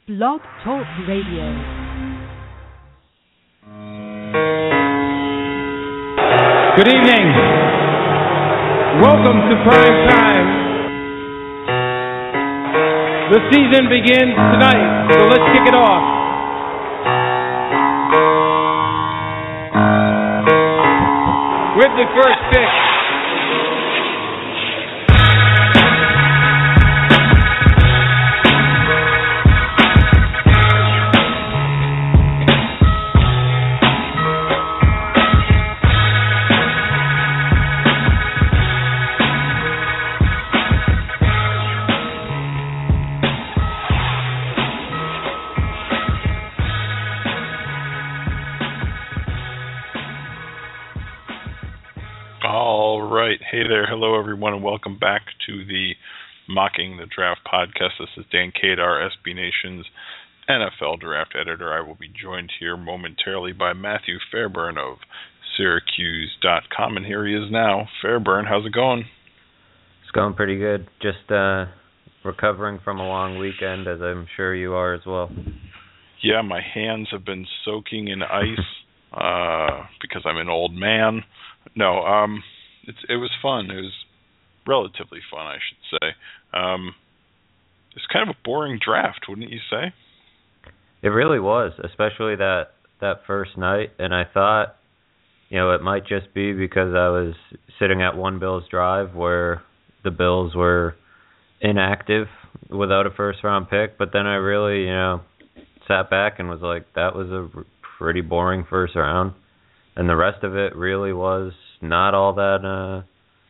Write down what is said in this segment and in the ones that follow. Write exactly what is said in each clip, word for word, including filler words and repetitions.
Blog Talk Radio. Good evening. Welcome to prime time. The season begins tonight, so let's kick it off. With the first pick. Hey there, hello everyone, and welcome back to the Mocking the Draft podcast. This is Dan Kadar, S B Nation's N F L Draft Editor. I will be joined here momentarily by Matthew Fairburn of Syracuse dot com, and here he is now. Fairburn, how's it going? It's going pretty good. Just uh, recovering from a long weekend, as I'm sure you are as well. Yeah, my hands have been soaking in ice uh, because I'm an old man. No, um... It's, it was fun. It was relatively fun, I should say. Um, it's kind of a boring draft, wouldn't you say? It really was, especially that, that first night. And I thought, you know, it might just be because I was sitting at One Bills Drive where the Bills were inactive without a first-round pick. But then I really, you know, sat back and was like, that was a pretty boring first round. And the rest of it really was not all that, uh,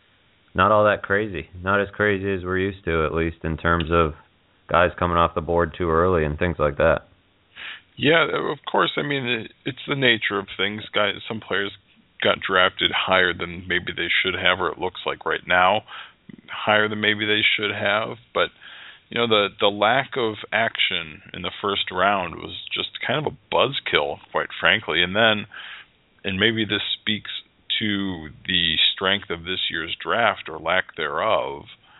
not all that crazy. Not as crazy as we're used to, at least in terms of guys coming off the board too early and things like that. Yeah, of course. I mean, it's the nature of things. Guys, some players got drafted higher than maybe they should have, or it looks like right now, higher than maybe they should have. But you know, the the lack of action in the first round was just kind of a buzzkill, quite frankly. And then, and maybe this speaks to the strength of this year's draft or lack thereof,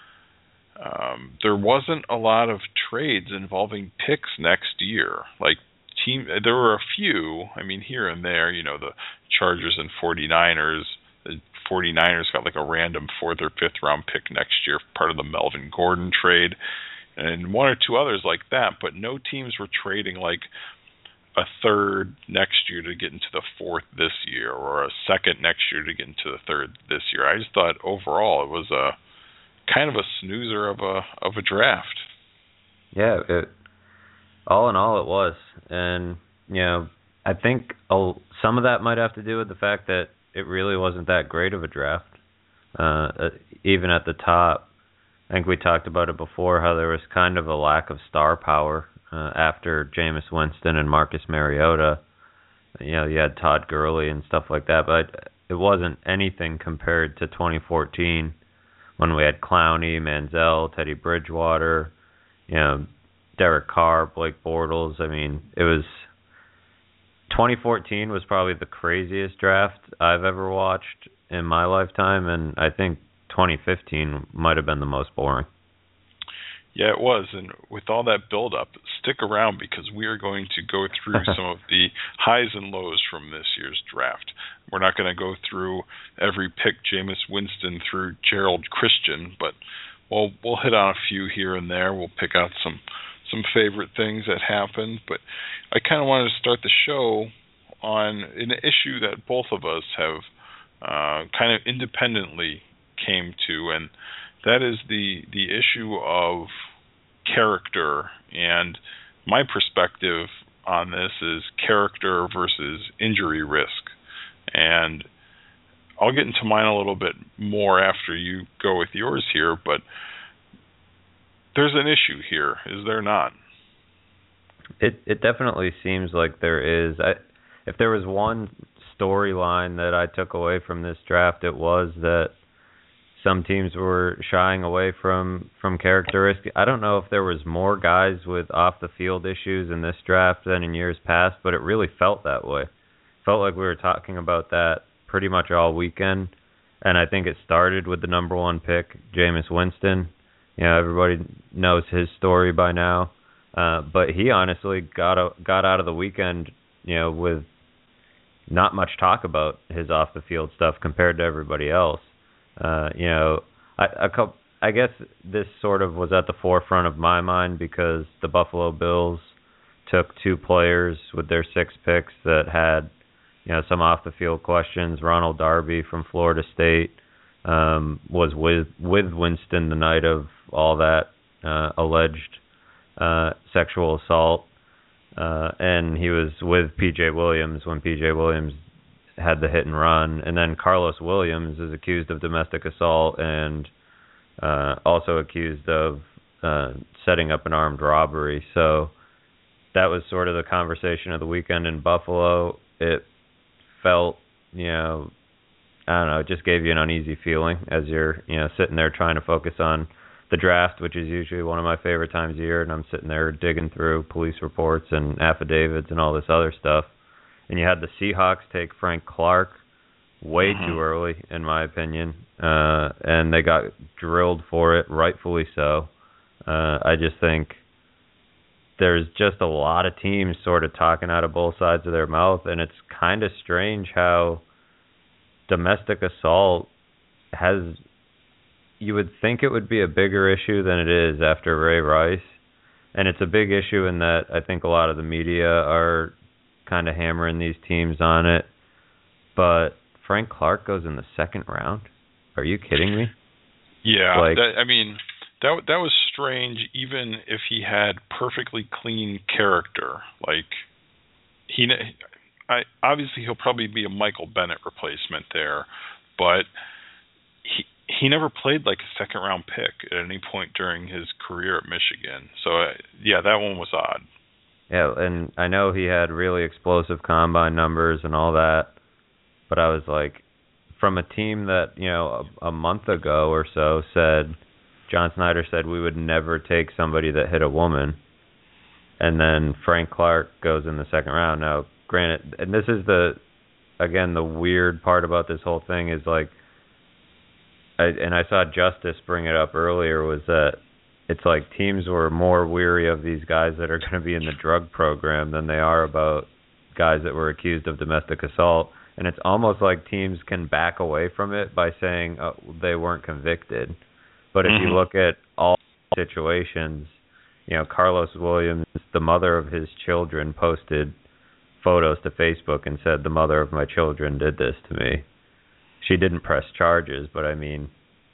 um, there wasn't a lot of trades involving picks next year. Like team, there were a few. I mean, here and there, you know, the Chargers and 49ers. The 49ers got like a random fourth or fifth round pick next year, part of the Melvin Gordon trade, and one or two others like that. But no teams were trading like a third next year to get into the fourth this year, or a second next year to get into the third this year. I just thought overall it was a kind of a snoozer of a of a draft. Yeah, it, all in all it was. And, you know, I think I'll, some of that might have to do with the fact that it really wasn't that great of a draft. Uh, even at the top, I think we talked about it before, how there was kind of a lack of star power Uh, after Jameis Winston and Marcus Mariota. You know, you had Todd Gurley and stuff like that, but it wasn't anything compared to twenty fourteen when we had Clowney, Manziel, Teddy Bridgewater, you know, Derek Carr, Blake Bortles. I mean, it was twenty fourteen was probably the craziest draft I've ever watched in my lifetime, and I think twenty fifteen might have been the most boring. Yeah, it was, and with all that build-up, stick around because we are going to go through some of the highs and lows from this year's draft. We're not going to go through every pick, Jameis Winston through Gerald Christian, but we'll we'll hit on a few here and there. We'll pick out some some favorite things that happened, but I kind of wanted to start the show on an issue that both of us have uh, kind of independently came to, and that is the the issue of character. And my perspective on this is character versus injury risk. And I'll get into mine a little bit more after you go with yours here, but there's an issue here, is there not? It it definitely seems like there is. I, if there was one storyline that I took away from this draft, it was that some teams were shying away from, from characteristics. I don't know if there was more guys with off-the-field issues in this draft than in years past, but it really felt that way. Felt like we were talking about that pretty much all weekend, and I think it started with the number one pick, Jameis Winston. You know, everybody knows his story by now. Uh, but he honestly got a, got out of the weekend, you know, with not much talk about his off the field stuff compared to everybody else. Uh, you know, I, a couple, I guess this sort of was at the forefront of my mind because the Buffalo Bills took two players with their six picks that had, you know, some off the field questions. Ronald Darby from Florida State um, was with with Winston the night of all that uh, alleged uh, sexual assault. Uh, and he was with P J Williams when P J Williams had the hit and run. And then Carlos Williams is accused of domestic assault and uh, also accused of uh, setting up an armed robbery. So that was sort of the conversation of the weekend in Buffalo. It felt, you know, I don't know, it just gave you an uneasy feeling as you're, you know, sitting there trying to focus on the draft, which is usually one of my favorite times of year, and I'm sitting there digging through police reports and affidavits and all this other stuff. And you had the Seahawks take Frank Clark way mm-hmm. too early, in my opinion, uh, and they got drilled for it, rightfully so. Uh, I just think there's just a lot of teams sort of talking out of both sides of their mouth, and it's kind of strange how domestic assault has... You would think it would be a bigger issue than it is after Ray Rice. And it's a big issue in that I think a lot of the media are kind of hammering these teams on it. But Frank Clark goes in the second round? Are you kidding me? Yeah, like, that, I mean, that that was strange even if he had perfectly clean character. Like, he, I obviously he'll probably be a Michael Bennett replacement there, but he he never played like a second round pick at any point during his career at Michigan. So uh, yeah, that one was odd. Yeah, and I know he had really explosive combine numbers and all that, but I was like, from a team that, you know, a, a month ago or so said, John Snyder said we would never take somebody that hit a woman, and then Frank Clark goes in the second round. Now, granted, and this is the, again, the weird part about this whole thing is like, I, and I saw Justice bring it up earlier, was that it's like teams were more weary of these guys that are going to be in the drug program than they are about guys that were accused of domestic assault. And it's almost like teams can back away from it by saying oh, they weren't convicted. But if mm-hmm. you look at all situations, you know, Carlos Williams, the mother of his children, posted photos to Facebook and said, the mother of my children did this to me. She didn't press charges, but I mean,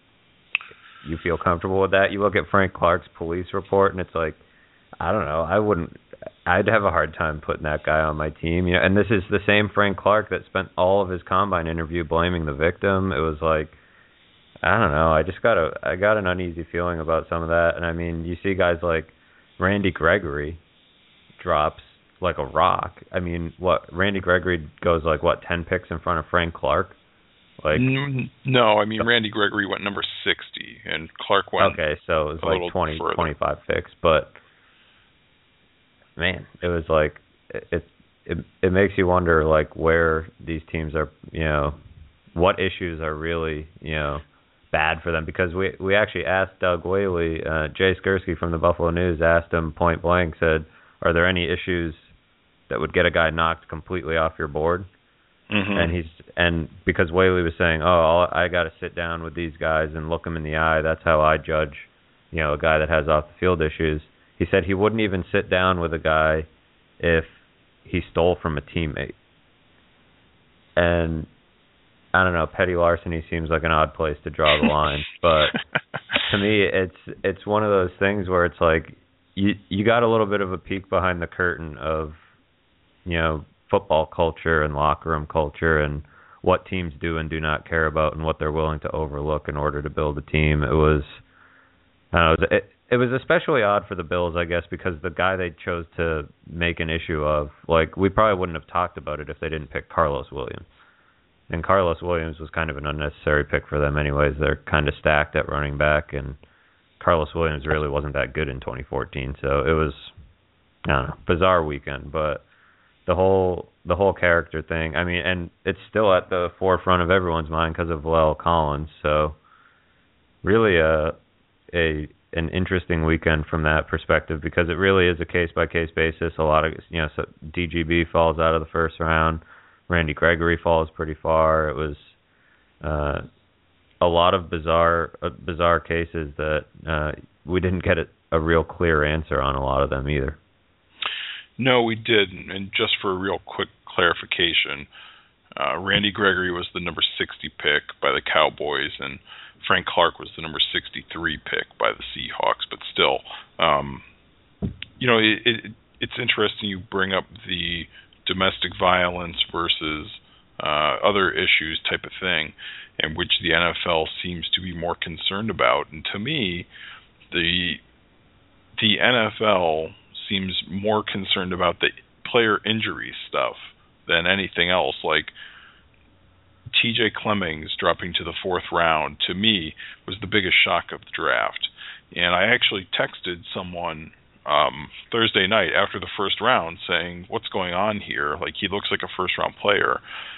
you feel comfortable with that? You look at Frank Clark's police report, and it's like, I don't know, I wouldn't, I'd have a hard time putting that guy on my team. You know, and this is the same Frank Clark that spent all of his combine interview blaming the victim. It was like, I don't know, I just got a, I got an uneasy feeling about some of that. And I mean, you see guys like Randy Gregory drops like a rock. I mean, what, Randy Gregory goes like, what, ten picks in front of Frank Clark? Like, no, I mean, Randy Gregory went number sixty, and Clark went okay, so it was like twenty, further. twenty-five picks, but man, it was like, it, it it makes you wonder, like, where these teams are, you know, what issues are really, you know, bad for them, because we we actually asked Doug Whaley, uh, Jay Skursky from the Buffalo News asked him point blank, said, are there any issues that would get a guy knocked completely off your board? Mm-hmm. And he's and because Whaley was saying, oh, I got to sit down with these guys and look them in the eye. That's how I judge, you know, a guy that has off the field issues. He said he wouldn't even sit down with a guy if he stole from a teammate. And I don't know, petty larceny seems like an odd place to draw the line, but to me, it's it's one of those things where it's like you you got a little bit of a peek behind the curtain of, you know, football culture and locker room culture and what teams do and do not care about and what they're willing to overlook in order to build a team. It was, I don't know, it, it was especially odd for the Bills, I guess, because the guy they chose to make an issue of, like, we probably wouldn't have talked about it if they didn't pick Carlos Williams. And Carlos Williams was kind of an unnecessary pick for them anyways. They're kind of stacked at running back, and Carlos Williams really wasn't that good in twenty fourteen. So it was, I don't know, bizarre weekend, but the whole the whole character thing, I mean, and it's still at the forefront of everyone's mind because of Valel Collins. So really a a an interesting weekend from that perspective because it really is a case by case basis. A lot of you know, so D G B falls out of the first round. Randy Gregory falls pretty far. It was uh, a lot of bizarre uh, bizarre cases that uh, we didn't get a, a real clear answer on a lot of them either. No, we didn't. And just for a real quick clarification, uh, Randy Gregory was the number sixty pick by the Cowboys, and Frank Clark was the number sixty-three pick by the Seahawks. But still, um, you know, it, it, it's interesting you bring up the domestic violence versus uh, other issues type of thing, and which the N F L seems to be more concerned about. And to me, the the N F L seems more concerned about the player injury stuff than anything else. Like T J Clemmings dropping to the fourth round, to me, was the biggest shock of the draft. And I actually texted someone um, Thursday night after the first round saying, what's going on here? Like, he looks like a first-round player.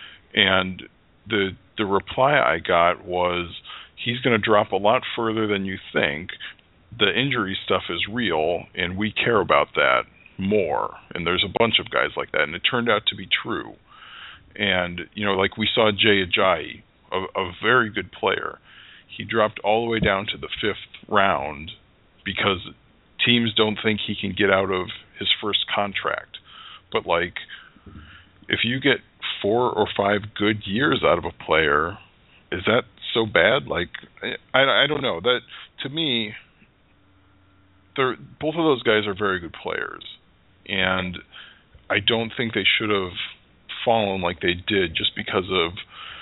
And the the reply I got was, he's going to drop a lot further than you think. The injury stuff is real, and we care about that more. And there's a bunch of guys like that, and it turned out to be true. And, you know, like we saw Jay Ajayi, a, a very good player. He dropped all the way down to the fifth round because teams don't think he can get out of his first contract. But, like, if you get four or five good years out of a player, is that so bad? Like, I, I don't know. That, to me, they're, both of those guys are very good players. And I don't think they should have fallen like they did just because of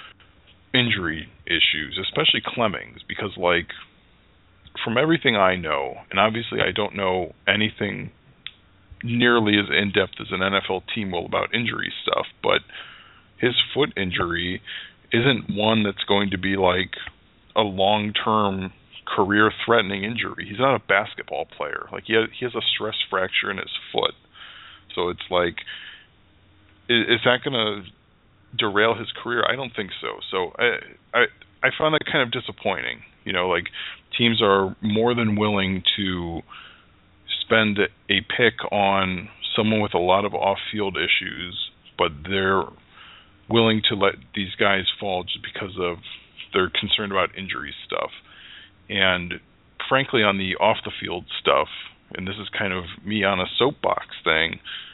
injury issues, especially Clemmings, because, like, from everything I know, and obviously I don't know anything nearly as in-depth as an N F L team will about injury stuff, but his foot injury isn't one that's going to be like a long-term career-threatening injury. He's not a basketball player. Like, he has, he has a stress fracture in his foot. So it's like, is, is that going to derail his career? I don't think so. So I, I I find that kind of disappointing. You know, like, teams are more than willing to spend a pick on someone with a lot of off-field issues, but they're willing to let these guys fall just because of they're concerned about injury stuff. And frankly, on the off-the-field stuff, and this is kind of me on a soapbox thing,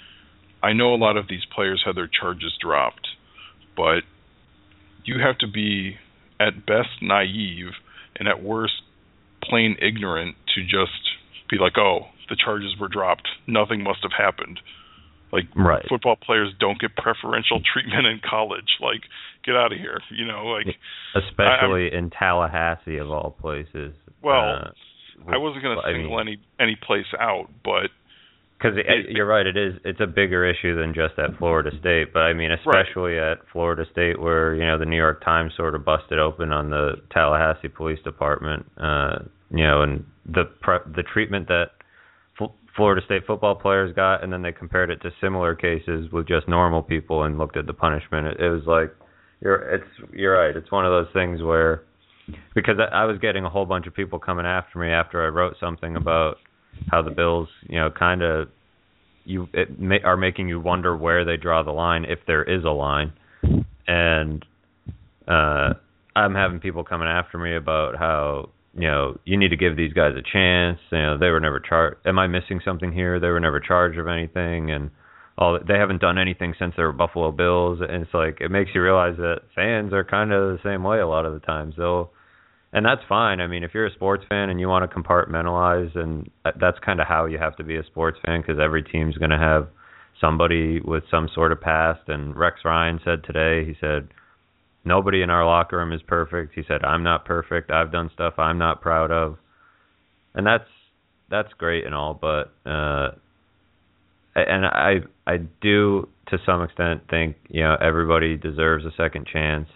I know a lot of these players had their charges dropped, but you have to be at best naive and at worst plain ignorant to just be like, oh, the charges were dropped, nothing must have happened. Like, right. Football players don't get preferential treatment in college. Like, get out of here, you know. Like, especially I, in Tallahassee of all places. Well, uh, I wasn't going to single I mean, any any place out, but because you're right, it is it's a bigger issue than just at Florida State. But I mean, especially right. at Florida State, where, you know, the New York Times sort of busted open on the Tallahassee Police Department, uh, you know, and the pre- the treatment that Florida State football players got, and then they compared it to similar cases with just normal people and looked at the punishment. It, it was like, you're it's you're right. It's one of those things where, because I, I was getting a whole bunch of people coming after me after I wrote something about how the Bills, you know, kind of you it may, are making you wonder where they draw the line, if there is a line, and uh, I'm having people coming after me about how, you know, you need to give these guys a chance. You know, they were never charged. Am I missing something here? They were never charged of anything, and all. They haven't done anything since they were Buffalo Bills. And it's like, it makes you realize that fans are kind of the same way a lot of the times. They'll, and that's fine. I mean, if you're a sports fan and you want to compartmentalize, and that's kind of how you have to be a sports fan, because every team's going to have somebody with some sort of past. And Rex Ryan said today, he said, nobody in our locker room is perfect. He said, I'm not perfect. I've done stuff I'm not proud of. And that's that's great and all, but uh, and I I do to some extent think, you know, everybody deserves a second chance.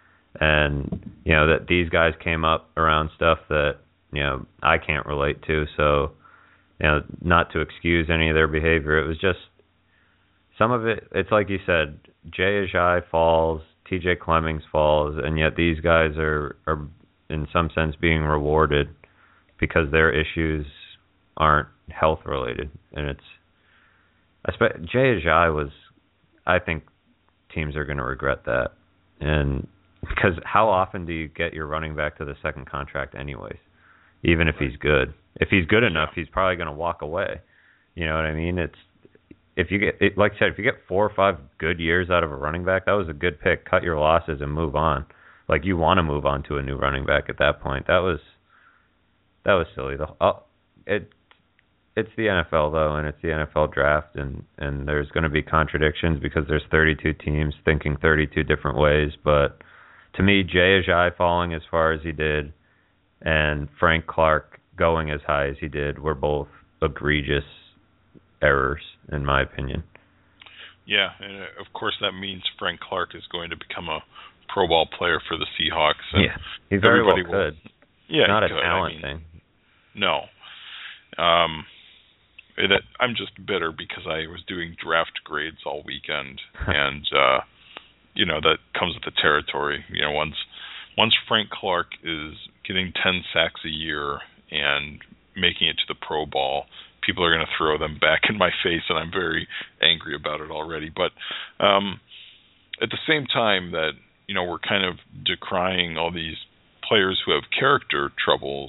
And, you know, that these guys came up around stuff that, you know, I can't relate to. So, you know, not to excuse any of their behavior. It was just some of it. It's like you said, Jay Ajayi falls, T J Clemmings falls, and yet these guys are, are in some sense being rewarded because their issues aren't health related, and it's I spe- Jay Ajayi was. I think teams are going to regret that, and because how often do you get your running back to the second contract anyways? Even if right. he's good, if he's good enough, yeah. he's probably going to walk away. You know what I mean? It's if you get it, like I said, if you get four or five good years out of a running back, that was a good pick. Cut your losses and move on. Like you want to move on to a new running back at that point. That was that was silly. The uh, it it's the N F L though, and it's the N F L draft, and and there's going to be contradictions because there's thirty-two teams thinking thirty-two different ways. But to me, Jay Ajayi falling as far as he did, and Frank Clark going as high as he did were both egregious errors, in my opinion. Yeah, and of course that means Frank Clark is going to become a Pro Bowl player for the Seahawks. And yeah, he very well will, could. Yeah, not a could. talent I mean, thing. No. Um, it, I'm just bitter because I was doing draft grades all weekend, and uh, you know that comes with the territory. You know, once once Frank Clark is getting ten sacks a year and making it to the Pro Bowl, people are going to throw them back in my face, and I'm very angry about it already. But um, at the same time that, you know, we're kind of decrying all these players who have character troubles,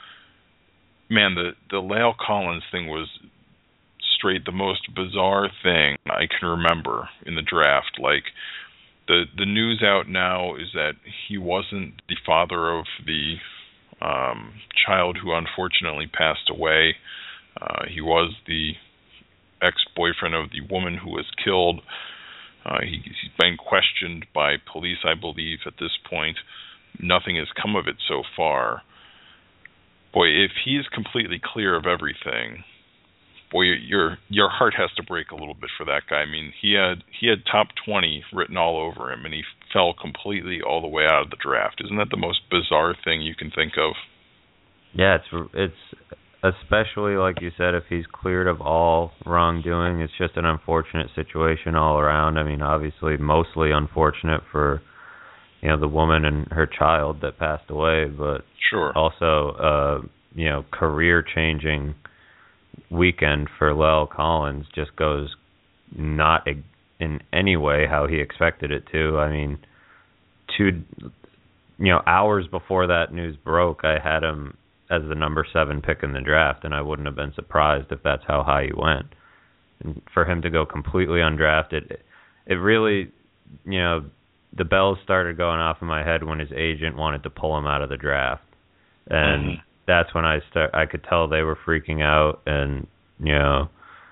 man, the, the La'el Collins thing was straight the most bizarre thing I can remember in the draft. Like, the, the news out now is that he wasn't the father of the um, child who unfortunately passed away. Uh, he was the ex-boyfriend of the woman who was killed. Uh, he, he's been questioned by police, I believe, at this point. Nothing has come of it so far. Boy, if he's completely clear of everything, boy, your your heart has to break a little bit for that guy. I mean, he had he had top twenty written all over him, and he fell completely all the way out of the draft. Isn't that the most bizarre thing you can think of? Yeah, it's it's. Especially, like you said, if he's cleared of all wrongdoing, it's just an unfortunate situation all around. I mean, obviously, mostly unfortunate for, you know, the woman and her child that passed away, but sure. also, uh, you know, career-changing weekend for La'el Collins just goes not in any way how he expected it to. I mean, two, you know, hours before that news broke, I had him as the number seven pick in the draft, and I wouldn't have been surprised if that's how high he went. And for him to go completely undrafted, it, it really, you know, the bells started going off in my head when his agent wanted to pull him out of the draft, and mm-hmm. that's when I start. I could tell they were freaking out, and you know,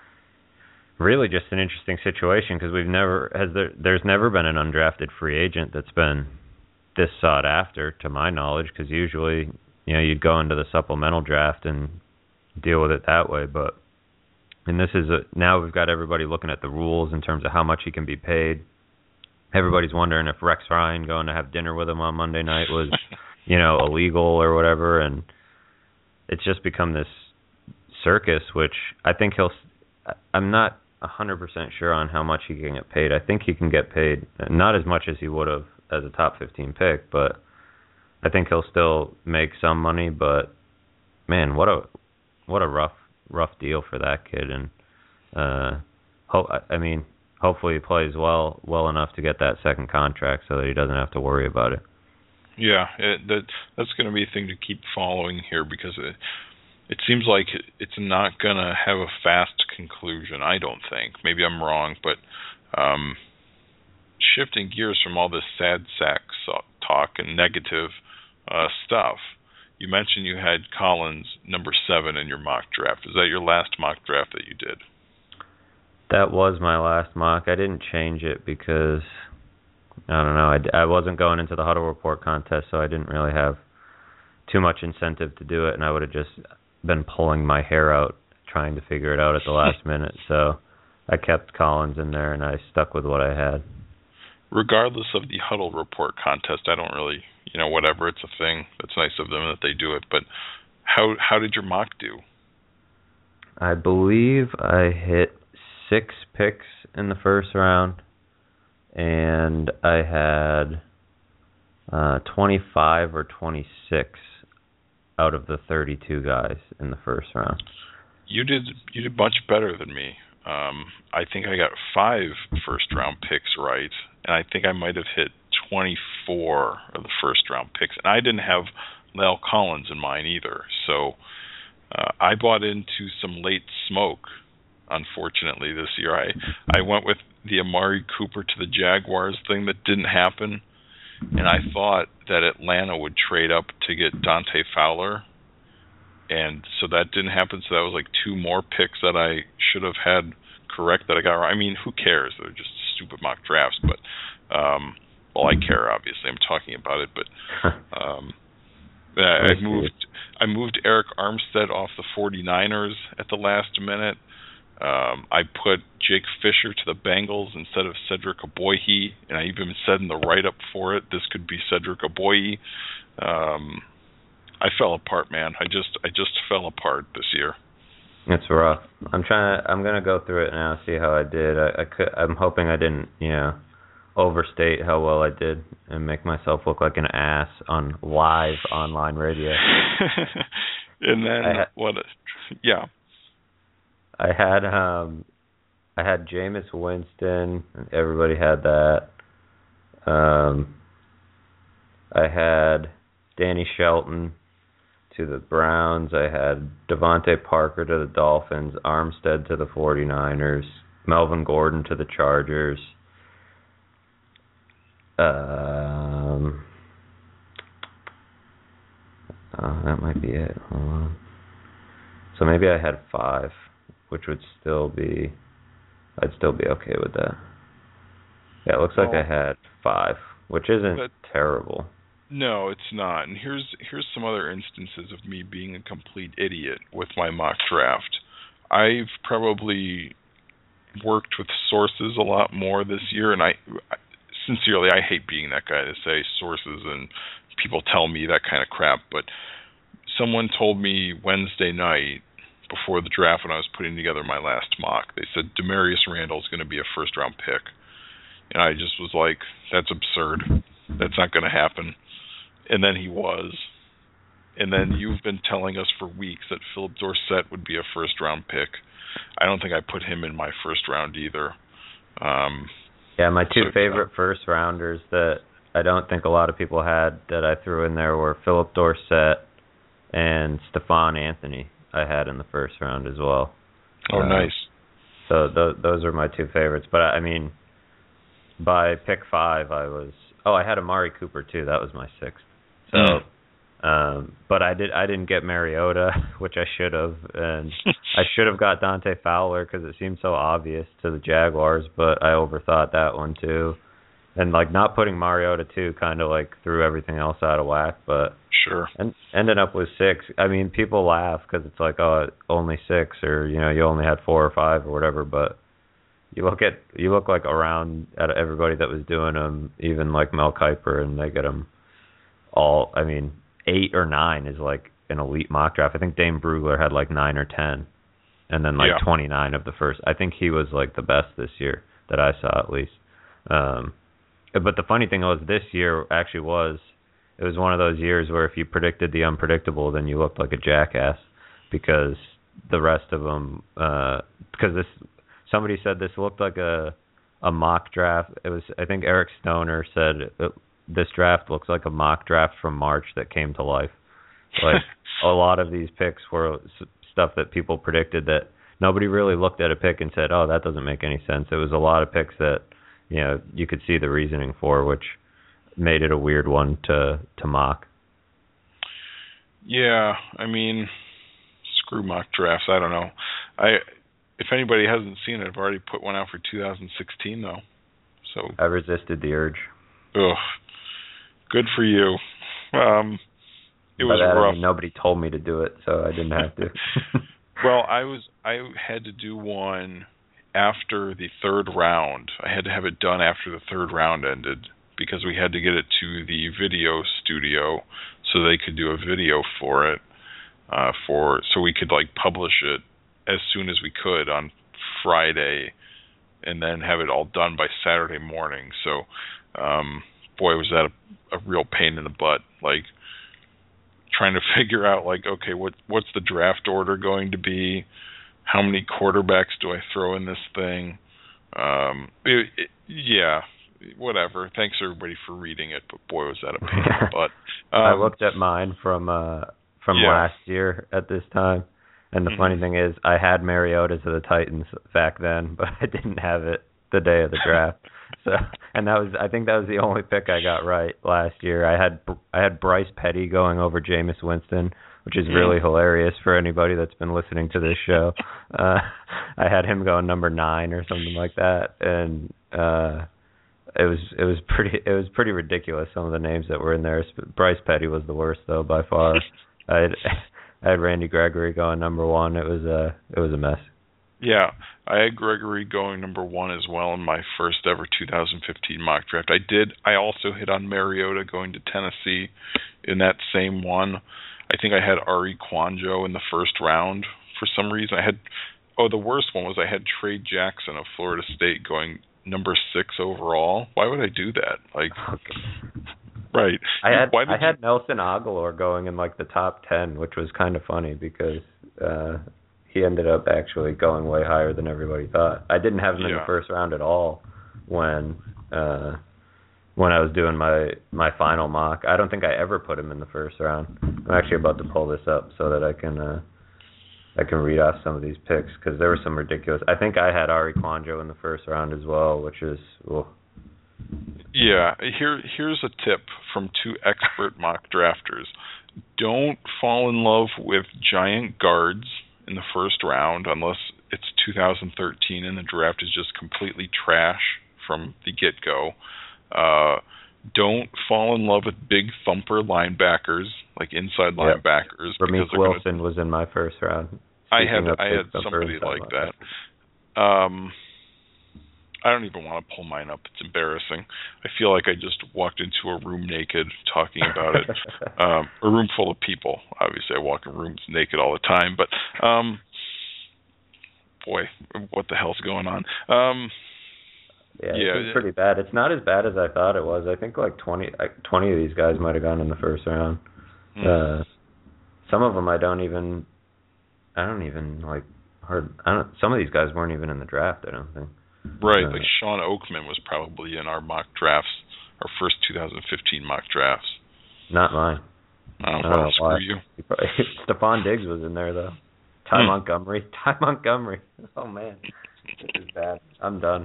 really just an interesting situation because we've never has there. There's never been an undrafted free agent that's been this sought after, to my knowledge, because usually, you know, you'd go into the supplemental draft and deal with it that way. But and this is a, now we've got everybody looking at the rules in terms of how much he can be paid. Everybody's wondering if Rex Ryan going to have dinner with him on Monday night was, you know, illegal or whatever. And it's just become this circus, which I think he'll. I'm not one hundred percent sure on how much he can get paid. I think he can get paid not as much as he would have as a top fifteen pick, but I think he'll still make some money, but man, what a what a rough rough deal for that kid. And uh, ho- I mean, hopefully he plays well well enough to get that second contract so that he doesn't have to worry about it. Yeah, it, that that's going to be a thing to keep following here because it it seems like it's not going to have a fast conclusion. I don't think. Maybe I'm wrong, but um, shifting gears from all this sad sack talk and negative Uh, stuff. You mentioned you had Collins number seven in your mock draft. Is that your last mock draft that you did? That was my last mock. I didn't change it because, I don't know, I, I wasn't going into the Huddle Report contest, so I didn't really have too much incentive to do it, and I would have just been pulling my hair out trying to figure it out at the last minute. So I kept Collins in there, and I stuck with what I had. Regardless of the Huddle Report contest, I don't really, you know, whatever, it's a thing. It's nice of them that they do it. But how how did your mock do? I believe I hit six picks in the first round, and I had uh, twenty-five or twenty-six out of the thirty-two guys in the first round. You did you did much better than me. Um, I think I got five first round picks right, and I think I might have hit twenty-four of the first round picks. And I didn't have La'el Collins in mine either, so uh, I bought into some late smoke. Unfortunately, this year I I went with the Amari Cooper to the Jaguars thing that didn't happen, and I thought that Atlanta would trade up to get Dante Fowler. And so that didn't happen, so that was like two more picks that I should have had correct that I got right. I mean, who cares? They're just stupid mock drafts, but, um, well, I care, obviously. I'm talking about it, but um, I moved I moved Eric Armstead off the forty-niners at the last minute. Um, I put Jake Fisher to the Bengals instead of Cedric Ogbuehi, and I even said in the write-up for it, this could be Cedric Ogbuehi. Um I fell apart, man. I just I just fell apart this year. It's rough. I'm trying to. I'm gonna go through it now, see how I did. I, I could. I'm hoping I didn't, you know, overstate how well I did and make myself look like an ass on live online radio. And then had, what? A, yeah. I had um, I had Jameis Winston. Everybody had that. Um, I had Danny Shelton to the Browns. I had Devontae Parker to the Dolphins, Armstead to the forty-niners, Melvin Gordon to the Chargers. Um, oh, that might be it. Hold on. So maybe I had five, which would still be, I'd still be okay with that. Yeah, it looks like oh. I had five, which isn't but- terrible. No, it's not. And here's here's some other instances of me being a complete idiot with my mock draft. I've probably worked with sources a lot more this year, and I sincerely I hate being that guy to say sources and people tell me that kind of crap, but someone told me Wednesday night before the draft when I was putting together my last mock, they said Demarius Randall is going to be a first round pick. And I just was like, that's absurd. That's not going to happen. And then he was. And then you've been telling us for weeks that Philip Dorsett would be a first-round pick. I don't think I put him in my first round either. Um, yeah, my two so, favorite uh, first-rounders that I don't think a lot of people had that I threw in there were Philip Dorsett and Stephon Anthony I had in the first round as well. Oh, uh, nice. So th- those are my two favorites. But, I mean, by pick five, I was... Oh, I had Amari Cooper, too. That was my sixth. So, mm. um, but I did. I didn't get Mariota, which I should have, and I should have got Dante Fowler because it seemed so obvious to the Jaguars. But I overthought that one too, and like not putting Mariota too kind of like threw everything else out of whack. But sure, and ended up with six. I mean, people laugh because it's like, oh, only six, or you know, you only had four or five or whatever. But you look at you look like around at everybody that was doing them, even like Mel Kiper, and they get them. All, I mean, eight or nine is like an elite mock draft. I think Dane Brugler had like nine or ten, and then like yeah. twenty-nine of the first. I think he was like the best this year that I saw at least. Um, but the funny thing was this year actually was, it was one of those years where if you predicted the unpredictable, then you looked like a jackass because the rest of them, uh, because this, somebody said this looked like a, a mock draft. It was, I think Eric Stoner said it, this draft looks like a mock draft from March that came to life. Like a lot of these picks were stuff that people predicted that nobody really looked at a pick and said, "Oh, that doesn't make any sense." It was a lot of picks that, you know, you could see the reasoning for, which made it a weird one to to mock. Yeah, I mean, screw mock drafts. I don't know. I if anybody hasn't seen it, I've already put one out for two thousand sixteen though. So I resisted the urge. Ugh. Good for you. Um, it By was that, rough. I mean, nobody told me to do it, so I didn't have to. Well, I was I had to do one after the third round. I had to have it done after the third round ended because we had to get it to the video studio so they could do a video for it, uh, for so we could like publish it as soon as we could on Friday, and then have it all done by Saturday morning. So. Um, Boy, was that a, a real pain in the butt. Like, trying to figure out, like, okay, what what's the draft order going to be? How many quarterbacks do I throw in this thing? Um, it, it, yeah, whatever. Thanks, everybody, for reading it, but boy, was that a pain in the butt. Um, I looked at mine from uh, from yeah. last year at this time, and the mm-hmm. funny thing is I had Mariota to the Titans back then, but I didn't have it the day of the draft. So, and that was, I think that was the only pick I got right last year. I had I had Bryce Petty going over Jameis Winston, which is really mm. hilarious for anybody that's been listening to this show. Uh, I had him going number nine or something like that, and uh, it was it was pretty it was pretty ridiculous, some of the names that were in there. Bryce Petty was the worst though by far. I had, I had Randy Gregory going number one. It was a it was a mess. Yeah, I had Gregory going number one as well in my first ever two thousand fifteen mock draft. I did. I also hit on Mariota going to Tennessee in that same one. I think I had Ari Kwanjo in the first round for some reason. I had, oh, the worst one was I had Trey Jackson of Florida State going number six overall. Why would I do that? Like, right. I had Why did I had you... Nelson Aguilar going in like the top ten, which was kind of funny because uh, he ended up actually going way higher than everybody thought. I didn't have him yeah. in the first round at all when uh, when I was doing my, my final mock. I don't think I ever put him in the first round. I'm actually about to pull this up so that I can uh, I can read off some of these picks because there were some ridiculous. I think I had Ari Kwanjo in the first round as well, which is well. Yeah, here here's a tip from two expert mock drafters. Don't fall in love with giant guards in the first round unless it's two thousand thirteen and the draft is just completely trash from the get-go. Uh, don't fall in love with big thumper linebackers, like inside yeah. linebackers. Rameek Wilson gonna... was in my first round. I had I had somebody like that. Um, I don't even want to pull mine up. It's embarrassing. I feel like I just walked into a room naked talking about it. um, a room full of people. Obviously, I walk in rooms naked all the time. But, um, boy, what the hell's going on? Um, yeah, yeah, it's pretty bad. It's not as bad as I thought it was. I think like twenty, like twenty of these guys might have gone in the first round. Mm. Uh, some of them I don't even, I don't even like heard. I don't. Some of these guys weren't even in the draft. I don't think. Right, like Sean Oakman was probably in our mock drafts, our first two thousand fifteen mock drafts. Not mine. Oh, well, screw why. you. Stephon Diggs was in there, though. Ty hmm. Montgomery. Ty Montgomery. Oh, man. This is bad. I'm done.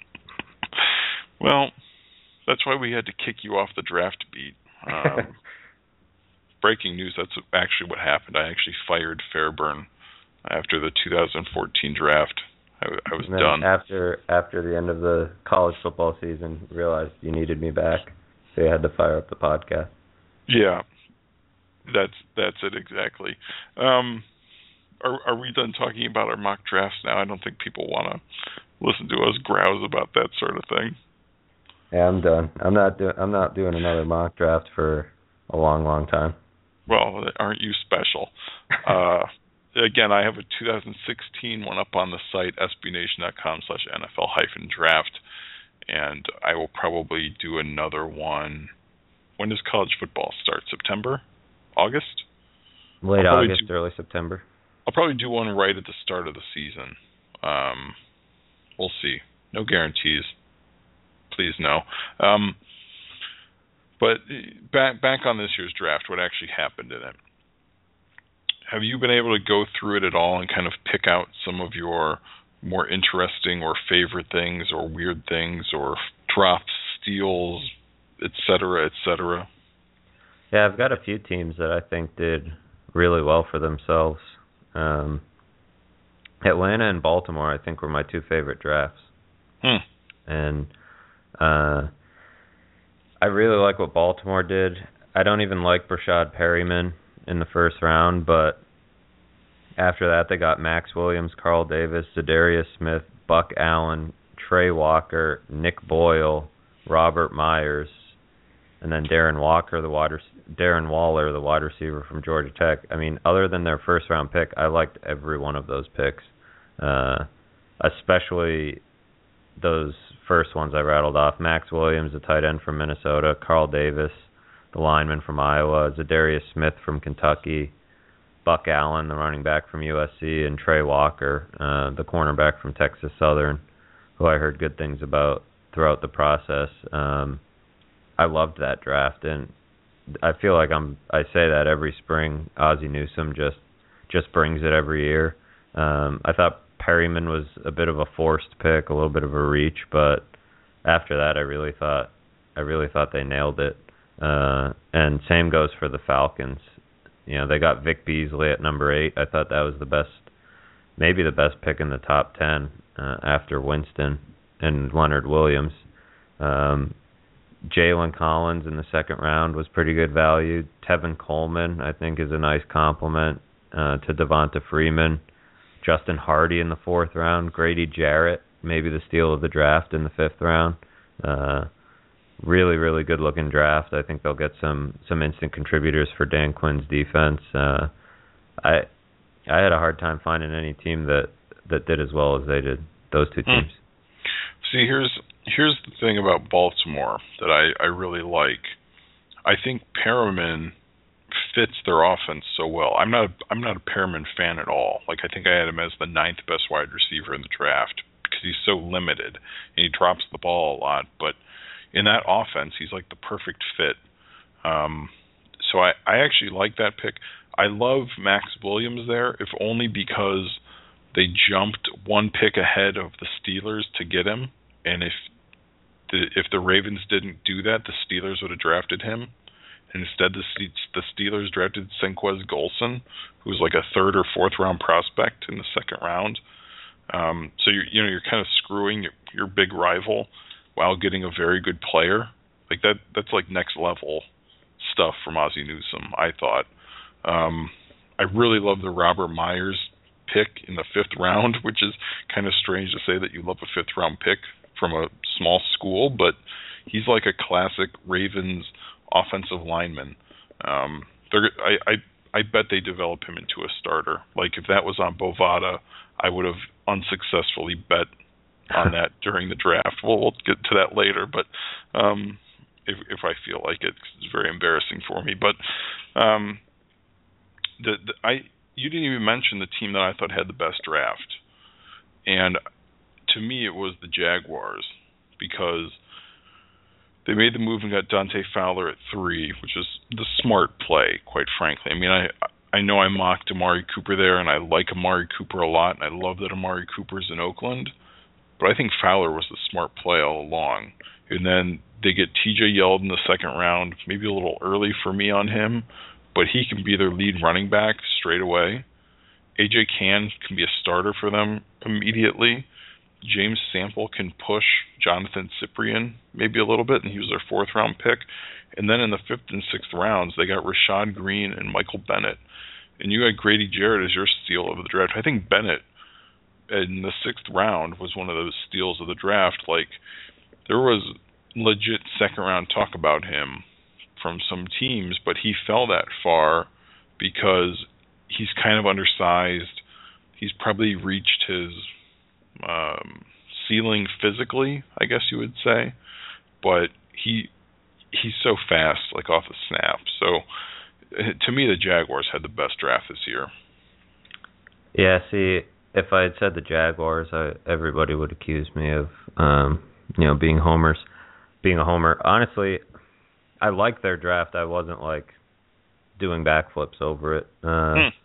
Well, that's why we had to kick you off the draft beat. Um, breaking news, that's actually what happened. I actually fired Fairburn after the two thousand fourteen draft. I, I was and then done. After after the end of the college football season, realized you needed me back, so you had to fire up the podcast. Yeah, that's that's it exactly. Um, are are we done talking about our mock drafts now? I don't think people want to listen to us grouse about that sort of thing. Yeah, I'm done. I'm not doing. I'm not doing another mock draft for a long, long time. Well, aren't you special? uh, Again, I have a two thousand sixteen one up on the site, S B nation dot com slash N F L hyphen draft, and I will probably do another one. When does college football start? September? August? Late August, do, early September. I'll probably do one right at the start of the season. Um, we'll see. No guarantees. Please no. Um, but back back on this year's draft, what actually happened in it. Have you been able to go through it at all and kind of pick out some of your more interesting or favorite things or weird things or drops, steals, et cetera, et cetera? Yeah, I've got a few teams that I think did really well for themselves. Um, Atlanta and Baltimore, I think, were my two favorite drafts. Hmm. And uh, I really like what Baltimore did. I don't even like Brashad Perryman in the first round, but after that they got Max Williams, Carl Davis, Za'Darius Smith, Buck Allen, Trey Walker, Nick Boyle, Robert Myers, and then Darren Walker, the water, Darren Waller, the wide receiver from Georgia Tech. I mean, other than their first round pick, I liked every one of those picks, uh, especially those first ones I rattled off. Max Williams, the tight end from Minnesota, Carl Davis, the lineman from Iowa, Zadarius Smith from Kentucky, Buck Allen, the running back from U S C, and Trey Walker, uh, the cornerback from Texas Southern, who I heard good things about throughout the process. Um, I loved that draft, and I feel like I'm. I say that every spring. Ozzie Newsome just just brings it every year. Um, I thought Perryman was a bit of a forced pick, a little bit of a reach, but after that, I really thought I really thought they nailed it. Uh, and same goes for the Falcons. You know, they got Vic Beasley at number eight. I thought that was the best, maybe the best pick in the top ten uh, after Winston and Leonard Williams. Um, Jalen Collins in the second round was pretty good value. Tevin Coleman, I think, is a nice compliment uh, to Devonta Freeman. Justin Hardy in the fourth round. Grady Jarrett, maybe the steal of the draft in the fifth round. Uh, really, really good-looking draft. I think they'll get some, some instant contributors for Dan Quinn's defense. Uh, I I had a hard time finding any team that, that did as well as they did, those two teams. Hmm. See, here's here's the thing about Baltimore that I, I really like. I think Perriman fits their offense so well. I'm not a, I'm not a Perriman fan at all. Like, I think I had him as the ninth best wide receiver in the draft because he's so limited and he drops the ball a lot. But in that offense, he's like the perfect fit. Um, so I, I actually like that pick. I love Max Williams there, if only because they jumped one pick ahead of the Steelers to get him. And if the, if the Ravens didn't do that, the Steelers would have drafted him. And instead, the the Steelers drafted Senquez Golson, who's like a third or fourth round prospect in the second round. Um, so you're you know you're kind of screwing your, your big rival while getting a very good player. Like that that's like next level stuff from Ozzie Newsome, I thought. Um, I really love the Robert Myers pick in the fifth round, which is kind of strange to say that you love a fifth round pick from a small school, but he's like a classic Ravens offensive lineman. Um, they're, I, I I bet they develop him into a starter. Like if that was on Bovada, I would have unsuccessfully bet on that during the draft. We'll, we'll get to that later, but um, if if I feel like it, it's very embarrassing for me. But um, the, the I you didn't even mention the team that I thought had the best draft, and to me it was the Jaguars because they made the move and got Dante Fowler at three, which is the smart play, quite frankly. I mean, I I know I mocked Amari Cooper there, and I like Amari Cooper a lot, and I love that Amari Cooper's in Oakland, but I think Fowler was the smart play all along. And then they get T J Yeldon in the second round, maybe a little early for me on him, but he can be their lead running back straight away. A J Cann can be a starter for them immediately. James Sample can push Jonathan Cyprien maybe a little bit, and he was their fourth round pick. And then in the fifth and sixth rounds, they got Rashad Green and Michael Bennett. And you had Grady Jarrett as your steal of the draft. I think Bennett in the sixth round was one of those steals of the draft. Like, there was legit second round talk about him from some teams, but he fell that far because he's kind of undersized. He's probably reached his Um, ceiling physically, I guess you would say, but he he's so fast, like off the snap. So to me, the Jaguars had the best draft this year. Yeah, see, if I had said the Jaguars, I, everybody would accuse me of um, you know being homers, being a homer. Honestly, I liked their draft. I wasn't like doing backflips over it. Uh, hmm.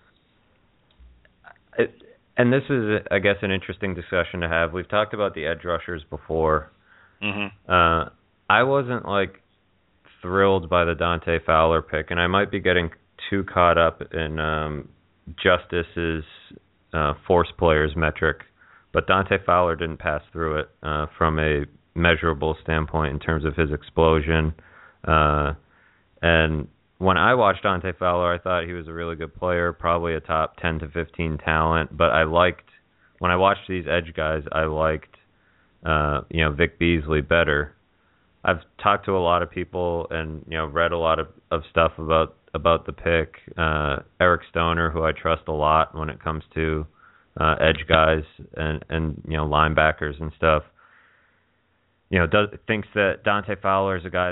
it And this is, I guess, an interesting discussion to have. We've talked about the edge rushers before. Mm-hmm. Uh, I wasn't, like, thrilled by the Dante Fowler pick, and I might be getting too caught up in um, Justice's uh, force players metric, but Dante Fowler didn't pass through it uh, from a measurable standpoint in terms of his explosion. Uh, and when I watched Dante Fowler, I thought he was a really good player, probably a top ten to fifteen talent. But I liked, when I watched these edge guys, I liked, uh, you know, Vic Beasley better. I've talked to a lot of people and, you know, read a lot of, of stuff about, about the pick. Uh, Eric Stoner, who I trust a lot when it comes to uh, edge guys and, and, you know, linebackers and stuff, you know, does, thinks that Dante Fowler is a guy that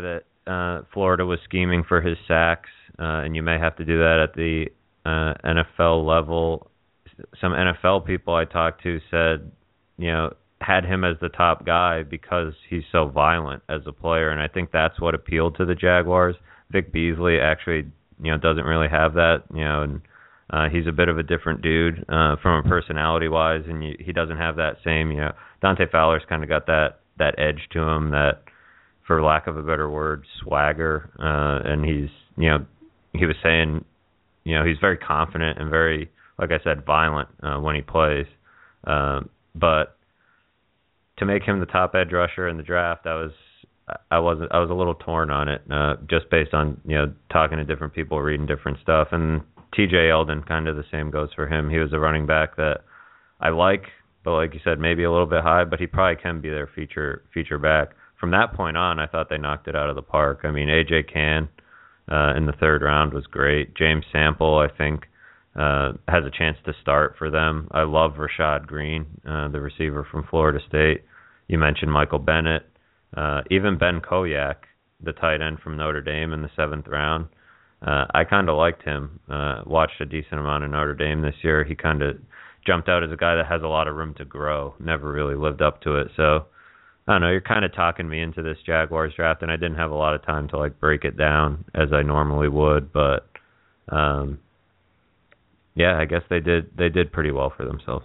uh, Florida was scheming for his sacks, uh, and you may have to do that at the uh, N F L level. Some N F L people I talked to said, you know, had him as the top guy because he's so violent as a player, and I think that's what appealed to the Jaguars. Vic Beasley actually, you know, doesn't really have that, you know, and uh, he's a bit of a different dude uh, from a personality-wise, and you, he doesn't have that same, you know, Dante Fowler's kind of got that, that edge to him, that, for lack of a better word, swagger, uh, and he's, you know, he was saying, you know, he's very confident and very, like I said, violent uh, when he plays, uh, but to make him the top edge rusher in the draft, I was I wasn't I was a little torn on it, uh, just based on, you know, talking to different people, reading different stuff. And T J Yeldon, kind of the same goes for him. He was a running back that I like, but like you said, maybe a little bit high, but he probably can be their feature feature back. From that point on, I thought they knocked it out of the park. I mean, A J Cann uh, in the third round was great. James Sample, I think, uh, has a chance to start for them. I love Rashad Green, uh, the receiver from Florida State. You mentioned Michael Bennett. Uh, even Ben Koyak, the tight end from Notre Dame in the seventh round. Uh, I kind of liked him. Uh, watched a decent amount of Notre Dame this year. He kind of jumped out as a guy that has a lot of room to grow. Never really lived up to it. So, I don't know, you're kind of talking me into this Jaguars draft, and I didn't have a lot of time to like break it down as I normally would. But, um, yeah, I guess they did they did pretty well for themselves.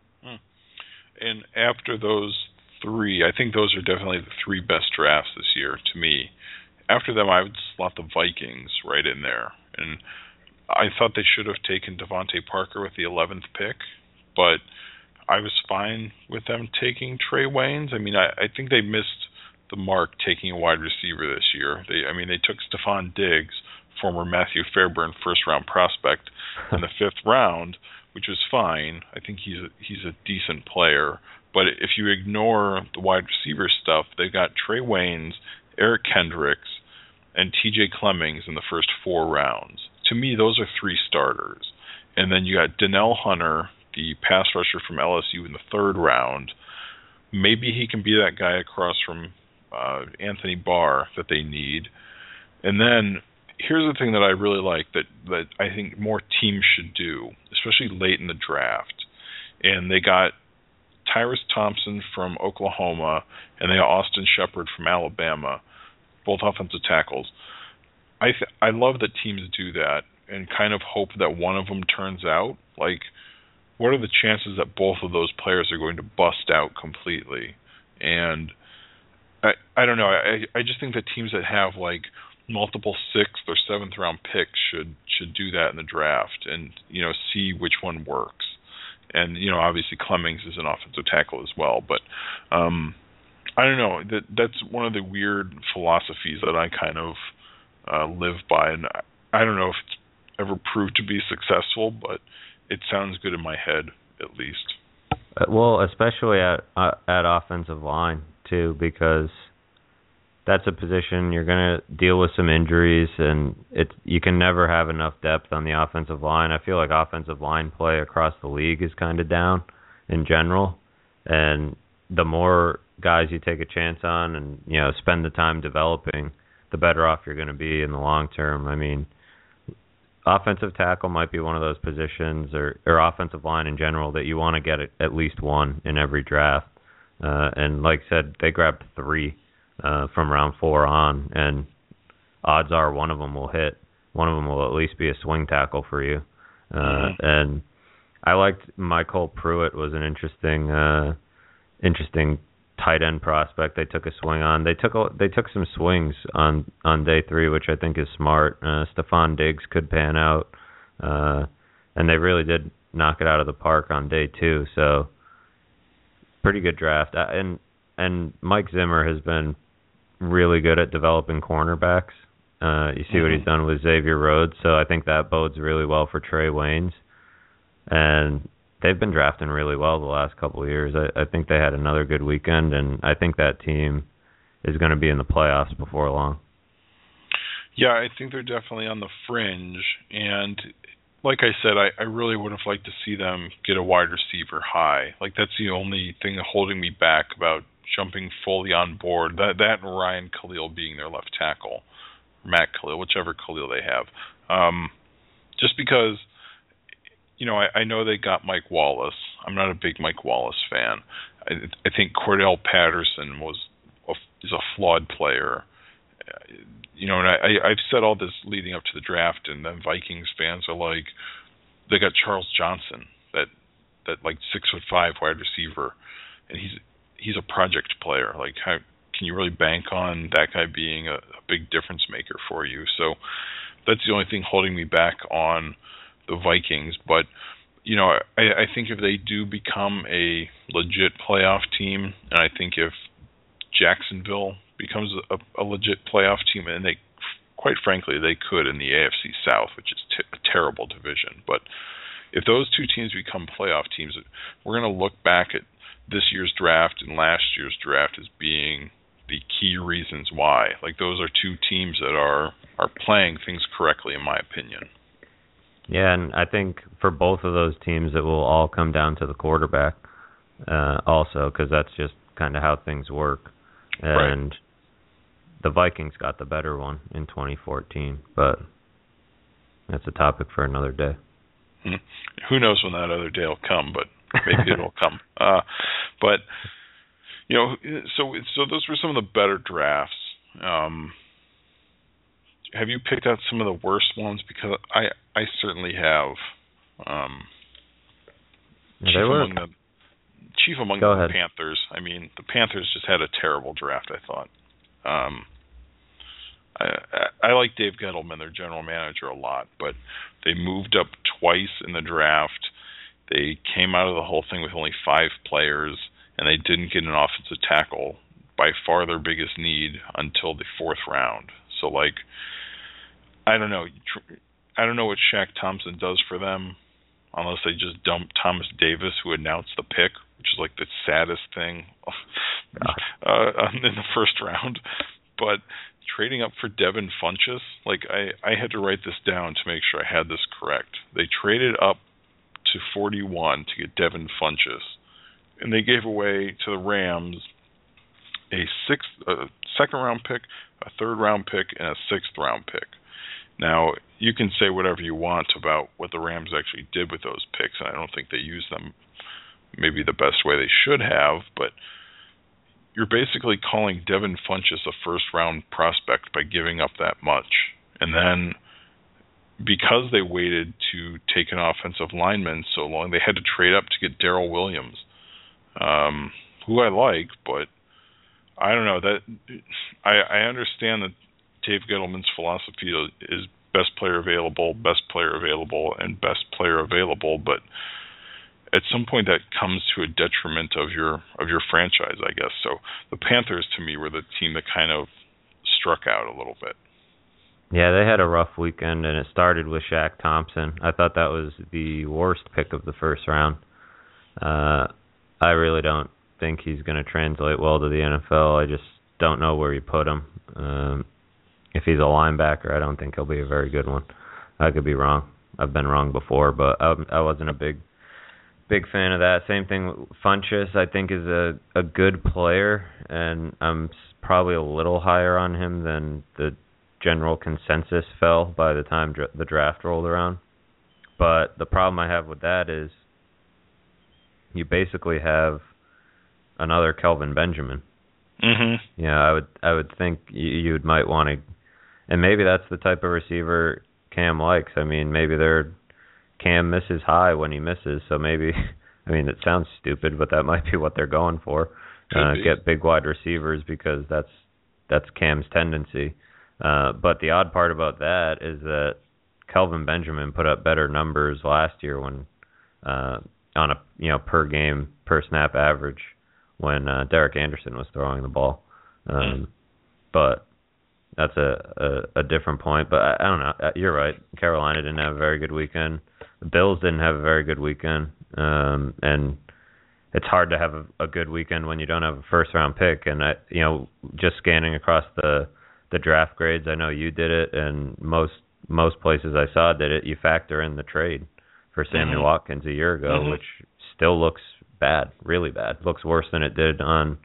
And after those three, I think those are definitely the three best drafts this year to me. After them, I would slot the Vikings right in there. And I thought they should have taken Devontae Parker with the eleventh pick, but I was fine with them taking Trey Waynes. I mean, I, I think they missed the mark taking a wide receiver this year. They, I mean, they took Stephon Diggs, former Matthew Fairburn first-round prospect, in the fifth round, which was fine. I think he's a, he's a decent player. But if you ignore the wide receiver stuff, they got Trey Waynes, Eric Kendricks, and T J Clemmings in the first four rounds. To me, those are three starters. And then you got Donnell Hunter, the pass rusher from L S U, in the third round. Maybe he can be that guy across from uh, Anthony Barr that they need. And then here's the thing that I really like that, that I think more teams should do, especially late in the draft. And they got Tyrus Thompson from Oklahoma, and they got Austin Shepard from Alabama, both offensive tackles. I th- I love that teams do that and kind of hope that one of them turns out. Like, what are the chances that both of those players are going to bust out completely? And I I don't know. I I just think that teams that have like multiple sixth or seventh round picks should should do that in the draft and, you know, see which one works. And, you know, obviously Clemmings is an offensive tackle as well. But um, I don't know. That That's one of the weird philosophies that I kind of uh, live by. And I, I don't know if it's ever proved to be successful, but it sounds good in my head, at least. Uh, well, especially at uh, at offensive line, too, because that's a position you're going to deal with some injuries, and it you can never have enough depth on the offensive line. I feel like offensive line play across the league is kind of down in general, and the more guys you take a chance on and, you know, spend the time developing, the better off you're going to be in the long term. I mean, offensive tackle might be one of those positions, or, or offensive line in general, that you want to get at least one in every draft. Uh, and like I said, they grabbed three Uh, from round four on, and odds are one of them will hit. One of them will at least be a swing tackle for you. Uh, mm-hmm. And I liked Michael Pruitt was an interesting, uh, interesting tight end prospect. They took a swing on. They took a, they took some swings on, on day three, which I think is smart. Uh, Stephon Diggs could pan out, uh, and they really did knock it out of the park on day two. So pretty good draft. Uh, and and Mike Zimmer has been really good at developing cornerbacks. Uh, you see mm-hmm. what he's done with Xavier Rhodes, so I think that bodes really well for Trey Waynes. And they've been drafting really well the last couple of years. I, I think they had another good weekend, and I think that team is going to be in the playoffs before long. Yeah, I think they're definitely on the fringe. And like I said, I, I really would have liked to see them get a wide receiver high. Like, that's the only thing holding me back about jumping fully on board. That that and Ryan Khalil being their left tackle, Matt Khalil, whichever Khalil they have. Um, just because, you know, I, I know they got Mike Wallace. I'm not a big Mike Wallace fan. I, I think Cordell Patterson was a, is a flawed player. Uh, you know, and I, I've said all this leading up to the draft, and then Vikings fans are like, they got Charles Johnson, that that like six foot five wide receiver, and he's he's a project player. Like, how can you really bank on that guy being a, a big difference maker for you? So that's the only thing holding me back on the Vikings. But you know, I, I think if they do become a legit playoff team, and I think if Jacksonville becomes a, a legit playoff team, and they, quite frankly, they could in the A F C South, which is t- a terrible division. But if those two teams become playoff teams, we're going to look back at this year's draft and last year's draft as being the key reasons why. Like, those are two teams that are, are playing things correctly, in my opinion. Yeah, and I think for both of those teams, it will all come down to the quarterback uh, also, because that's just kind of how things work. And right. The Vikings got the better one in twenty fourteen, but that's a topic for another day. Hmm. Who knows when that other day will come, but maybe it'll come. Uh, but, you know, so so those were some of the better drafts. Um, have you picked out some of the worst ones? Because I, I certainly have. Um, yeah, they were. Among the, chief among Go the ahead. Panthers. I mean, the Panthers just had a terrible draft, I thought. Um, I, I, I like Dave Gettleman, their general manager, a lot, but they moved up twice in the draft. They came out of the whole thing with only five players, and they didn't get an offensive tackle, by far their biggest need, until the fourth round. So, like, I don't know. I don't know what Shaq Thompson does for them, unless they just dump Thomas Davis, who announced the pick, which is like the saddest thing uh, in the first round. But trading up for Devin Funchess, like I, I had to write this down to make sure I had this correct. They traded up to forty-one to get Devin Funchess, and they gave away to the Rams a sixth, a second round pick, a third round pick, and a sixth round pick. Now, you can say whatever you want about what the Rams actually did with those picks, and I don't think they used them maybe the best way they should have, but you're basically calling Devin Funchess a first-round prospect by giving up that much. And then, because they waited to take an offensive lineman so long, they had to trade up to get Darrell Williams, um, who I like, but I don't know. That I, I understand that Dave Gettleman's philosophy is best player available, best player available, and best player available, but at some point that comes to a detriment of your of your franchise, I guess. So the Panthers, to me, were the team that kind of struck out a little bit. Yeah, they had a rough weekend, and it started with Shaq Thompson. I thought that was the worst pick of the first round. Uh, I really don't think he's going to translate well to the N F L. I just don't know where you put him. Um, if he's a linebacker, I don't think he'll be a very good one. I could be wrong. I've been wrong before, but I, I wasn't a big big fan of that. Same thing with Funchess, I think, is a, a good player, and I'm probably a little higher on him than the general consensus fell by the time dr- the draft rolled around. But the problem I have with that is you basically have another Kelvin Benjamin. Mm-hmm. Yeah, I would I would think you, you might want to, and maybe that's the type of receiver Cam likes. I mean, maybe they're Cam misses high when he misses, so maybe, I mean, it sounds stupid, but that might be what they're going for. Uh, get big wide receivers because that's that's Cam's tendency. Uh, but the odd part about that is that Kelvin Benjamin put up better numbers last year when uh, on a you know per game per snap average when uh, Derek Anderson was throwing the ball. Um, mm. But that's a, a, a different point. But I, I don't know. You're right. Carolina didn't have a very good weekend. The Bills didn't have a very good weekend. Um, and it's hard to have a, a good weekend when you don't have a first-round pick. And, I, you know, just scanning across the, the draft grades, I know you did it, and most most places I saw did it. You factor in the trade for Sammy mm-hmm. Watkins a year ago, mm-hmm. which still looks bad, really bad. Looks worse than it did on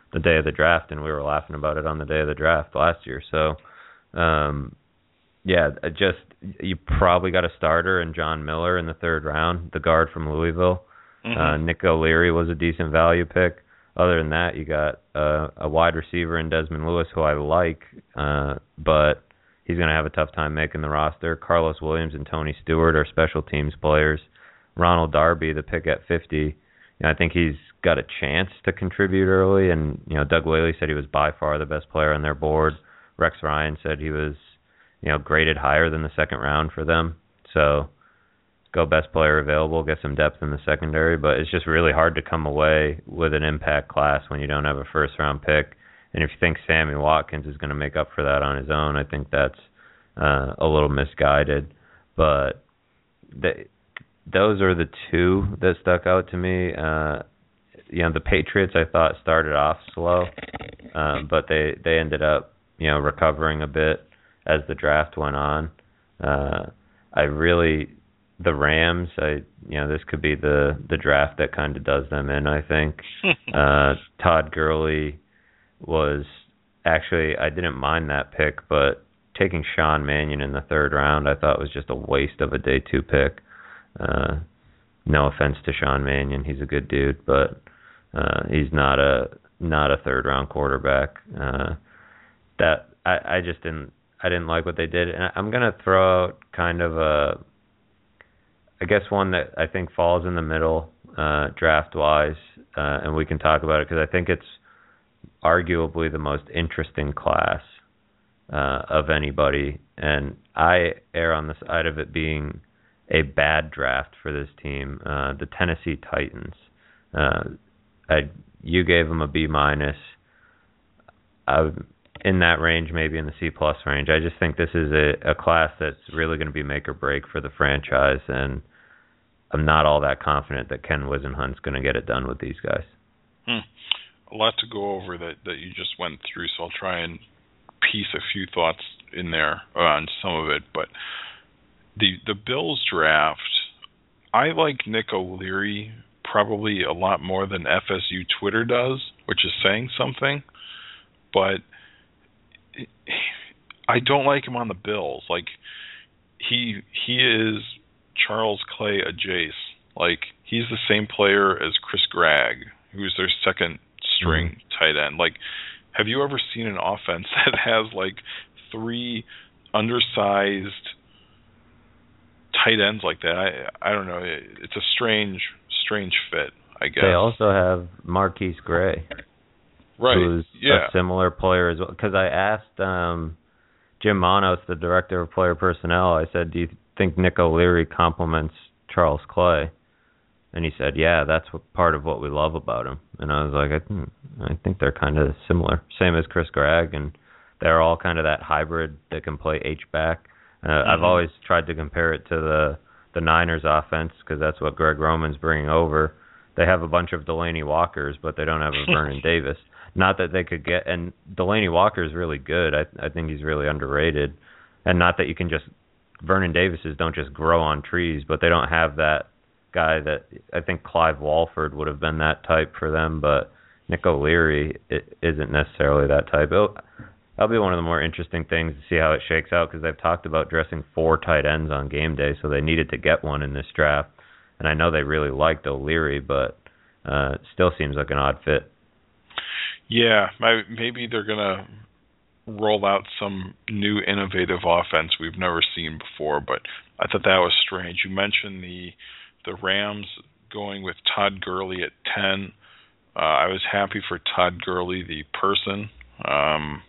the day of the draft, and we were laughing about it on the day of the draft last year. So, um, yeah, just you probably got a starter in John Miller in the third round, the guard from Louisville. Mm-hmm. Uh, Nick O'Leary was a decent value pick. Other than that, you got uh, a wide receiver in Desmond Lewis, who I like, uh, but he's going to have a tough time making the roster. Carlos Williams and Tony Stewart are special teams players. Ronald Darby, the pick at fifty, you know, I think he's got a chance to contribute early. And you know, Doug Whaley said he was by far the best player on their board. Rex Ryan said he was, you know, graded higher than the second round for them. So go best player available, get some depth in the secondary. But it's just really hard to come away with an impact class when you don't have a first round pick. And if you think Sammy Watkins is going to make up for that on his own, I think that's uh, a little misguided. But the, those are the two that stuck out to me. Uh, you know, the Patriots I thought started off slow, um, but they, they ended up, you know, recovering a bit as the draft went on. Uh, I really, the Rams, I you know, this could be the, the draft that kind of does them in, I think. uh, Todd Gurley was actually, I didn't mind that pick, but taking Sean Mannion in the third round I thought was just a waste of a day two pick. Uh, no offense to Sean Mannion, he's a good dude, but uh, he's not a not a third round quarterback. Uh, that I, I just didn't I didn't like what they did, and I'm gonna throw out kind of a I guess one that I think falls in the middle uh, draft wise, uh, and we can talk about it because I think it's arguably the most interesting class uh, of anybody, and I err on the side of it being a bad draft for this team. Uh, the Tennessee Titans. Uh, I, you gave them a B minus. In that range, maybe in the C plus range. I just think this is a, a class that's really going to be make or break for the franchise, and I'm not all that confident that Ken Whisenhunt's going to get it done with these guys. Hmm. A lot to go over that, that you just went through, so I'll try and piece a few thoughts in there on some of it. But the the Bills draft, I like Nick O'Leary probably a lot more than F S U Twitter does, which is saying something. But I don't like him on the Bills. Like, he he is Charles Clay adjacent. Like, he's the same player as Chris Gregg, who's their second string mm-hmm. tight end. Like, have you ever seen an offense that has like three undersized tight ends like that? I I don't know. It's a strange strange fit, I guess. They also have Marquise Gray. Right. Who's yeah. a similar player as well. Because I asked um, Jim Monos, the director of player personnel, I said, do you think Nick O'Leary complements Charles Clay? And he said, yeah, that's what, part of what we love about him. And I was like, I think, I think they're kind of similar. Same as Chris Gregg, and they're all kind of that hybrid that can play H-back. Uh, mm-hmm. I've always tried to compare it to the, the Niners offense because that's what Greg Roman's bringing over. They have a bunch of Delaney Walkers, but they don't have a Vernon Davis. Not that they could get, and Delaney Walker is really good. I I think he's really underrated, and not that you can just, Vernon Davises don't just grow on trees, but they don't have that guy that, I think Clive Walford would have been that type for them, but Nick O'Leary it isn't necessarily that type. It'll, that'll be one of the more interesting things to see how it shakes out, because they've talked about dressing four tight ends on game day, so they needed to get one in this draft, and I know they really liked O'Leary, but uh, it still seems like an odd fit. Yeah, maybe they're going to roll out some new innovative offense we've never seen before, but I thought that was strange. You mentioned the the Rams going with Todd Gurley at ten. Uh, I was happy for Todd Gurley, the person. Um,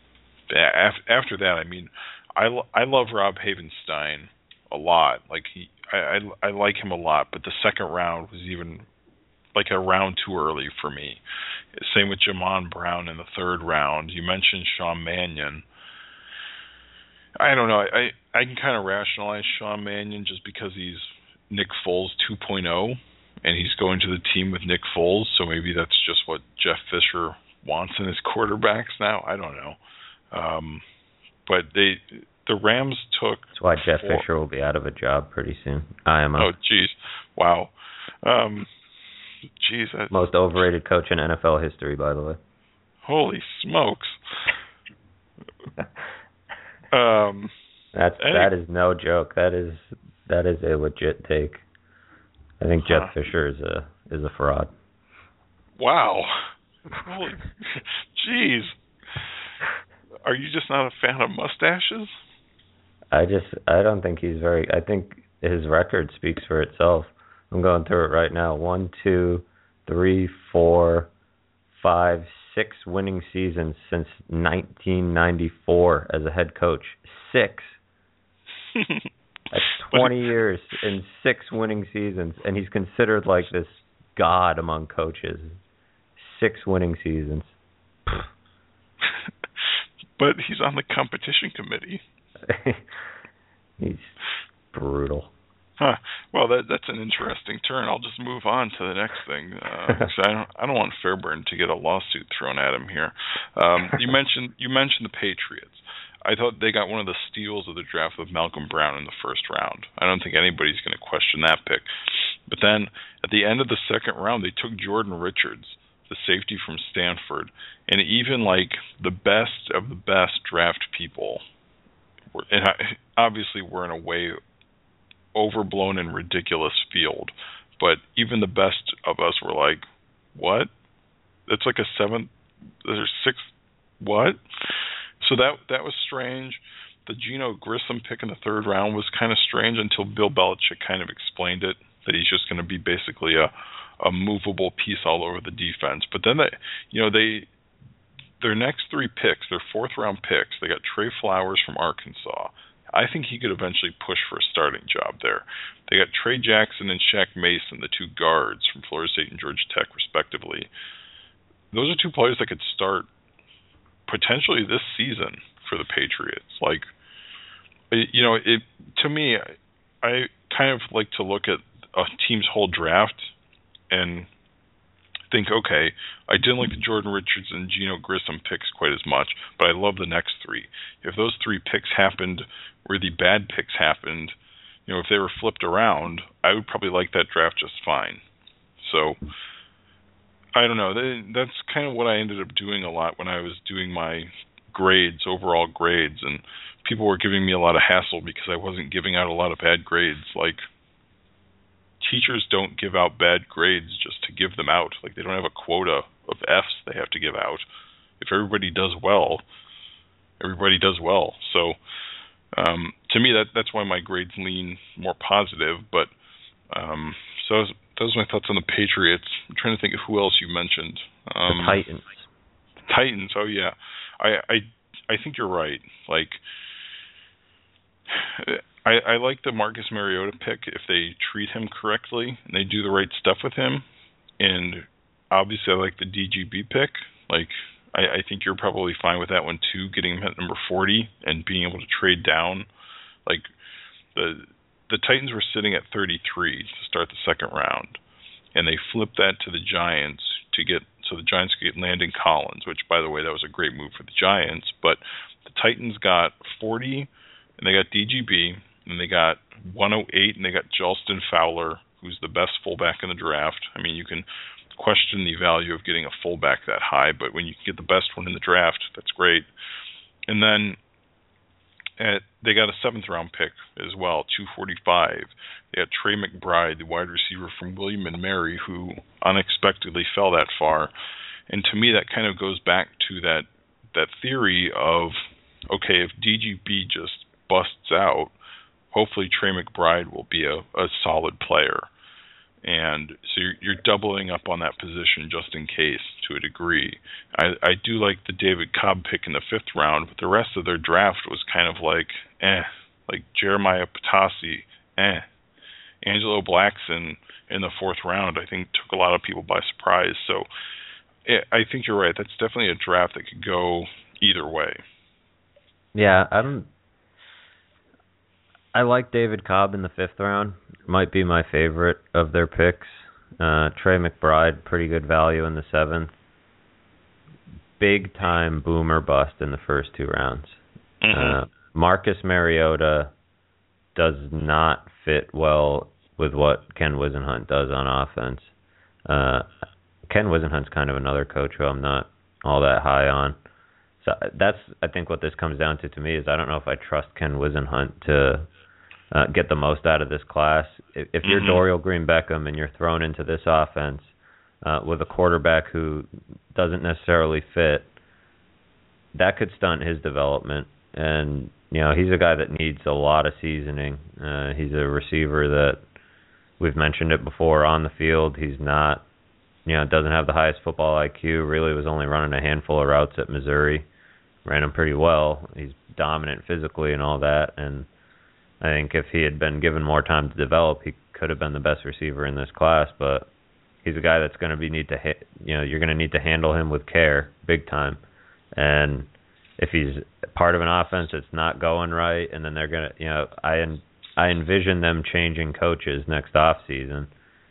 after that, I mean, I, I love Rob Havenstein a lot. Like he, I, I, I like him a lot, but the second round was even like a round too early for me. Same with Jamon Brown in the third round. You mentioned Sean Mannion. I don't know. I, I can kind of rationalize Sean Mannion just because he's Nick Foles two point oh, and he's going to the team with Nick Foles, so maybe that's just what Jeff Fisher wants in his quarterbacks now. I don't know. Um, but they the Rams took... That's why Jeff four. Fisher will be out of a job pretty soon. I am. Oh, geez. Wow. Um, geez. That's... Most overrated coach in N F L history, by the way. Holy smokes. um, That's any, that is no joke. That is that is a legit take. I think Jeff huh. Fisher is a is a fraud. Wow. Holy, jeez. Are you just not a fan of mustaches? I just I don't think he's very. I think his record speaks for itself. I'm going through it right now. One, two, three, four, five, six winning seasons since nineteen ninety-four as a head coach. Six. That's twenty years and six winning seasons, and he's considered like this god among coaches. Six winning seasons. But he's on the competition committee. He's brutal. Huh. Well, that that's an interesting turn. I'll just move on to the next thing. Uh, I don't I don't want Fairburn to get a lawsuit thrown at him here. Um, you mentioned you mentioned the Patriots. I thought they got one of the steals of the draft with Malcolm Brown in the first round. I don't think anybody's going to question that pick. But then at the end of the second round, they took Jordan Richards, the safety from Stanford, and even like the best of the best draft people, were, and obviously we're in a way overblown and ridiculous field, but even the best of us were like, what? That's like a seventh, there's sixth, what? So that that was strange. The Geno Grissom pick in the third round was kind of strange until Bill Belichick kind of explained it, that he's just going to be basically a, a movable piece all over the defense. But then, they, you know, they their next three picks, their fourth round picks, they got Trey Flowers from Arkansas. I think he could eventually push for a starting job there. They got Trey Jackson and Shaq Mason, the two guards from Florida State and Georgia Tech, respectively. Those are two players that could start potentially this season for the Patriots. Like, you know, it to me, I kind of like to look at a team's whole draft and think, okay, I didn't like the Jordan Richards and Geno Grissom picks quite as much, but I love the next three. If those three picks happened where the bad picks happened, you know, if they were flipped around, I would probably like that draft just fine. So, I don't know. That's kind of what I ended up doing a lot when I was doing my grades, overall grades, and people were giving me a lot of hassle because I wasn't giving out a lot of bad grades. Like, teachers don't give out bad grades just to give them out. Like, they don't have a quota of F's they have to give out. If everybody does well, everybody does well. So, um, to me, that that's why my grades lean more positive. But, um, so those are my thoughts on the Patriots. I'm trying to think of who else you mentioned. Um, the Titans. Titans, oh yeah. I, I, I think you're right. Like, I, I like the Marcus Mariota pick if they treat him correctly and they do the right stuff with him. And obviously I like the D G B pick. Like, I, I think you're probably fine with that one too, getting him at number forty and being able to trade down. Like, the the Titans were sitting at thirty-three to start the second round, and they flipped that to the Giants to get, so the Giants could get Landon Collins, which, by the way, that was a great move for the Giants. But the Titans got forty, and they got D G B, and they got one oh eight, and they got Jalston Fowler, who's the best fullback in the draft. I mean, you can question the value of getting a fullback that high, but when you can get the best one in the draft, that's great. And then at, they got a seventh round pick as well, two forty-five. They had Trey McBride, the wide receiver from William and Mary, who unexpectedly fell that far. And to me, that kind of goes back to that that theory of, okay, if D G B just busts out, hopefully Trey McBride will be a, a solid player. And so you're, you're doubling up on that position just in case to a degree. I, I do like the David Cobb pick in the fifth round, but the rest of their draft was kind of like, eh. Like Jeremiah Patasi, eh. Angelo Blackson in the fourth round, I think, took a lot of people by surprise. So yeah, I think you're right. That's definitely a draft that could go either way. Yeah, I don't... I like David Cobb in the fifth round. Might be my favorite of their picks. Uh, Trey McBride, pretty good value in the seventh. Big time boomer bust in the first two rounds. Mm-hmm. Uh, Marcus Mariota does not fit well with what Ken Wisenhunt does on offense. Uh, Ken Wisenhunt's kind of another coach who I'm not all that high on. So that's, I think, what this comes down to to me is I don't know if I trust Ken Whisenhunt to uh, get the most out of this class. If, if you're mm-hmm. Dorial Green-Beckham and you're thrown into this offense uh, with a quarterback who doesn't necessarily fit, that could stunt his development. And, you know, he's a guy that needs a lot of seasoning. Uh, he's a receiver that, we've mentioned it before, on the field, he's not, you know, doesn't have the highest football I Q, really was only running a handful of routes at Missouri. Ran them pretty well. He's dominant physically and all that, and I think if he had been given more time to develop, he could have been the best receiver in this class. But he's a guy that's going to be need to hit. You know, you're going to need to handle him with care, big time. And if he's part of an offense that's not going right, and then they're going to, you know, I I envision them changing coaches next off season.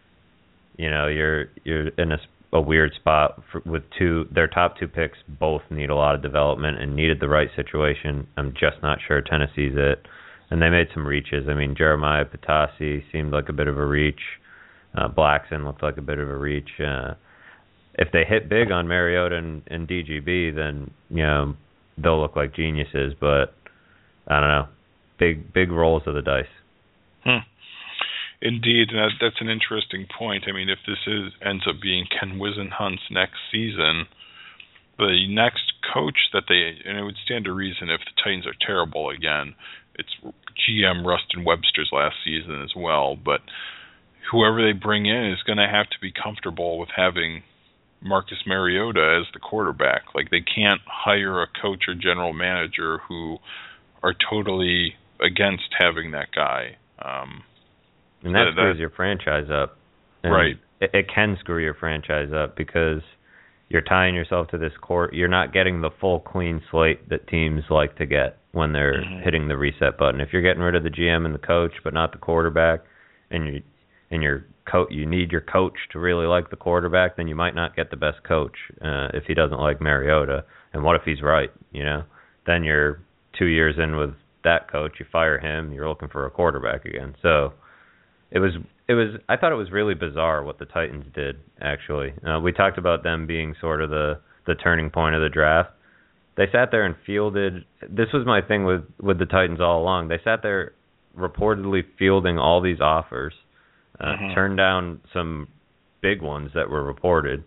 You know, you're you're in a a weird spot for, with two, their top two picks both need a lot of development and needed the right situation. I'm just not sure Tennessee's it. And they made some reaches. I mean, Jeremiah Patasi seemed like a bit of a reach. Uh, Blackson looked like a bit of a reach. Uh, if they hit big on Mariota and, and D G B, then, you know, they'll look like geniuses. But, I don't know, big, big rolls of the dice. Hmm. Indeed, and that, that's an interesting point. I mean, if this is ends up being Ken Whisenhunt's next season, the next coach that they, and it would stand to reason if the Titans are terrible again, it's G M Rustin Webster's last season as well, but whoever they bring in is going to have to be comfortable with having Marcus Mariota as the quarterback. Like, they can't hire a coach or general manager who are totally against having that guy. Um And that, that screws that, your franchise up. And right. It, it can screw your franchise up because you're tying yourself to this court. You're not getting the full clean slate that teams like to get when they're mm-hmm. hitting the reset button. If you're getting rid of the G M and the coach, but not the quarterback, and you and your co- you need your coach to really like the quarterback, then you might not get the best coach uh, if he doesn't like Mariota. And what if he's right? You know, then you're two years in with that coach. You fire him. You're looking for a quarterback again. So. It was, it was. I thought it was really bizarre what the Titans did, actually. Uh, we talked about them being sort of the, the turning point of the draft. They sat there and fielded, this was my thing with, with the Titans all along. They sat there reportedly fielding all these offers, uh, mm-hmm. turned down some big ones that were reported.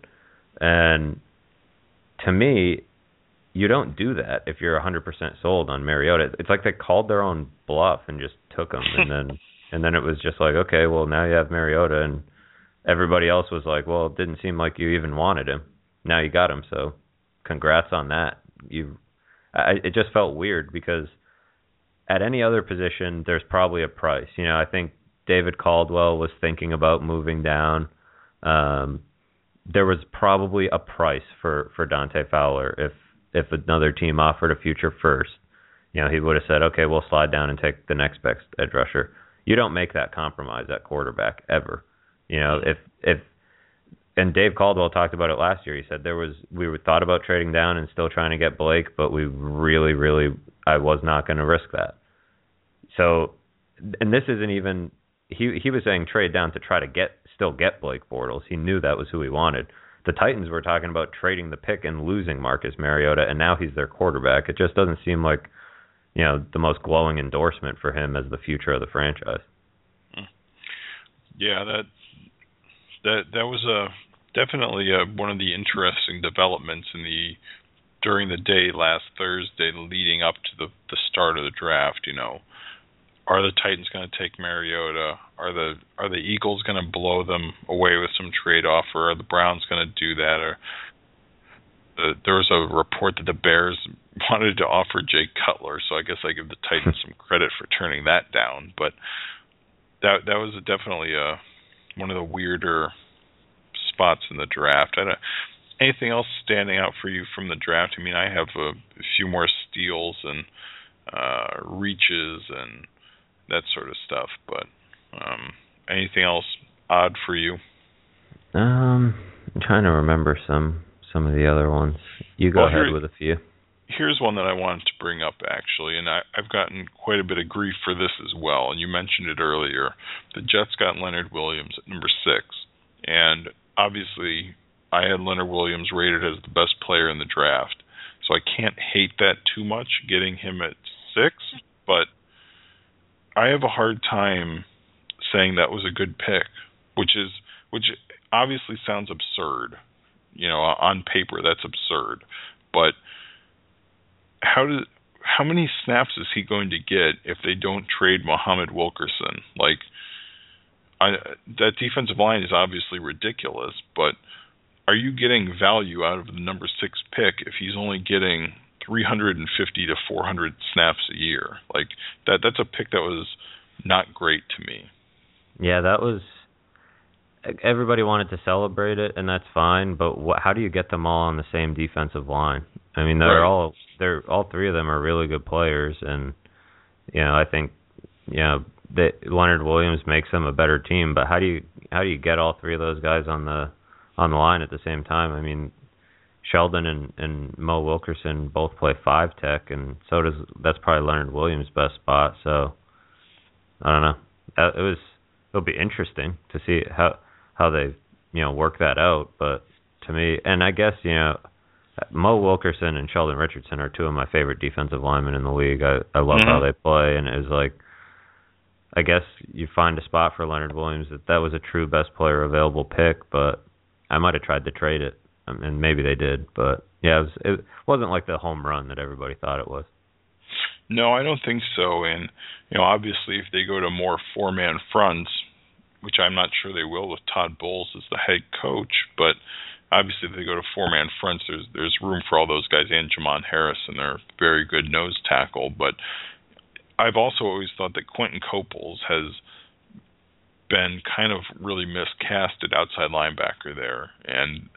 And to me, you don't do that if you're one hundred percent sold on Mariota. It's like they called their own bluff and just took him, and then... And then it was just like, okay, well, now you have Mariota, and everybody else was like, well, it didn't seem like you even wanted him. Now you got him, so congrats on that. You, I, it just felt weird because at any other position, there's probably a price. You know, I think David Caldwell was thinking about moving down. Um, there was probably a price for, for Dante Fowler if if another team offered a future first. You know, he would have said, okay, we'll slide down and take the next best edge rusher. You don't make that compromise at quarterback ever. You know, if if and Dave Caldwell talked about it last year. He said there was we were thought about trading down and still trying to get Blake, but we really, really I was not going to risk that. So, and this isn't even he he was saying trade down to try to get still get Blake Bortles. He knew that was who he wanted. The Titans were talking about trading the pick and losing Marcus Mariota, and now he's their quarterback. It just doesn't seem like, you know, the most glowing endorsement for him as the future of the franchise. Yeah, that that that was a definitely a, one of the interesting developments in the during the day last Thursday, leading up to the the start of the draft. You know, are the Titans going to take Mariota? Are the are the Eagles going to blow them away with some trade offer? Are the Browns going to do that? Or the, there was a report that the Bears wanted to offer Jay Cutler, so I guess I give the Titans some credit for turning that down. But that that was definitely a, one of the weirder spots in the draft. I don't, anything else standing out for you from the draft? I mean, I have a, a few more steals and uh, reaches and that sort of stuff. But um, anything else odd for you? Um, I'm trying to remember some some of the other ones. You go well, ahead with a few. Here's one that I wanted to bring up, actually, and I, I've gotten quite a bit of grief for this as well, and you mentioned it earlier. The Jets got Leonard Williams at number six, and obviously I had Leonard Williams rated as the best player in the draft. So I can't hate that too much, getting him at six, but I have a hard time saying that was a good pick, which is which obviously sounds absurd. You know, on paper that's absurd, but how do how many snaps is he going to get if they don't trade Muhammad Wilkerson? Like, I, that defensive line is obviously ridiculous, but are you getting value out of the number six pick if he's only getting three hundred fifty to four hundred snaps a year? Like, that that's a pick that was not great to me. Yeah, that was. Everybody wanted to celebrate it, and that's fine. But what, how do you get them all on the same defensive line? I mean, they're right. all they're all three of them are really good players, and you know, I think you know that Leonard Williams makes them a better team. But how do you how do you get all three of those guys on the on the line at the same time? I mean, Sheldon and, and Mo Wilkerson both play five tech, and so does that's probably Leonard Williams' best spot. So I don't know. It was it'll be interesting to see how. how they, you know, work that out. But to me, and I guess, you know, Mo Wilkerson and Sheldon Richardson are two of my favorite defensive linemen in the league. I, I love mm-hmm. how they play, and it was like, I guess you find a spot for Leonard Williams that that was a true best player available pick, but I might have tried to trade it, and maybe they did. But, yeah, it, was, it wasn't like the home run that everybody thought it was. No, I don't think so. And, you know, obviously if they go to more four-man fronts, which I'm not sure they will with Todd Bowles as the head coach, but obviously if they go to four-man fronts, there's there's room for all those guys and Jamon Harris, and they're very good nose tackle. But I've also always thought that Quentin Coples has been kind of really miscast at outside linebacker there, and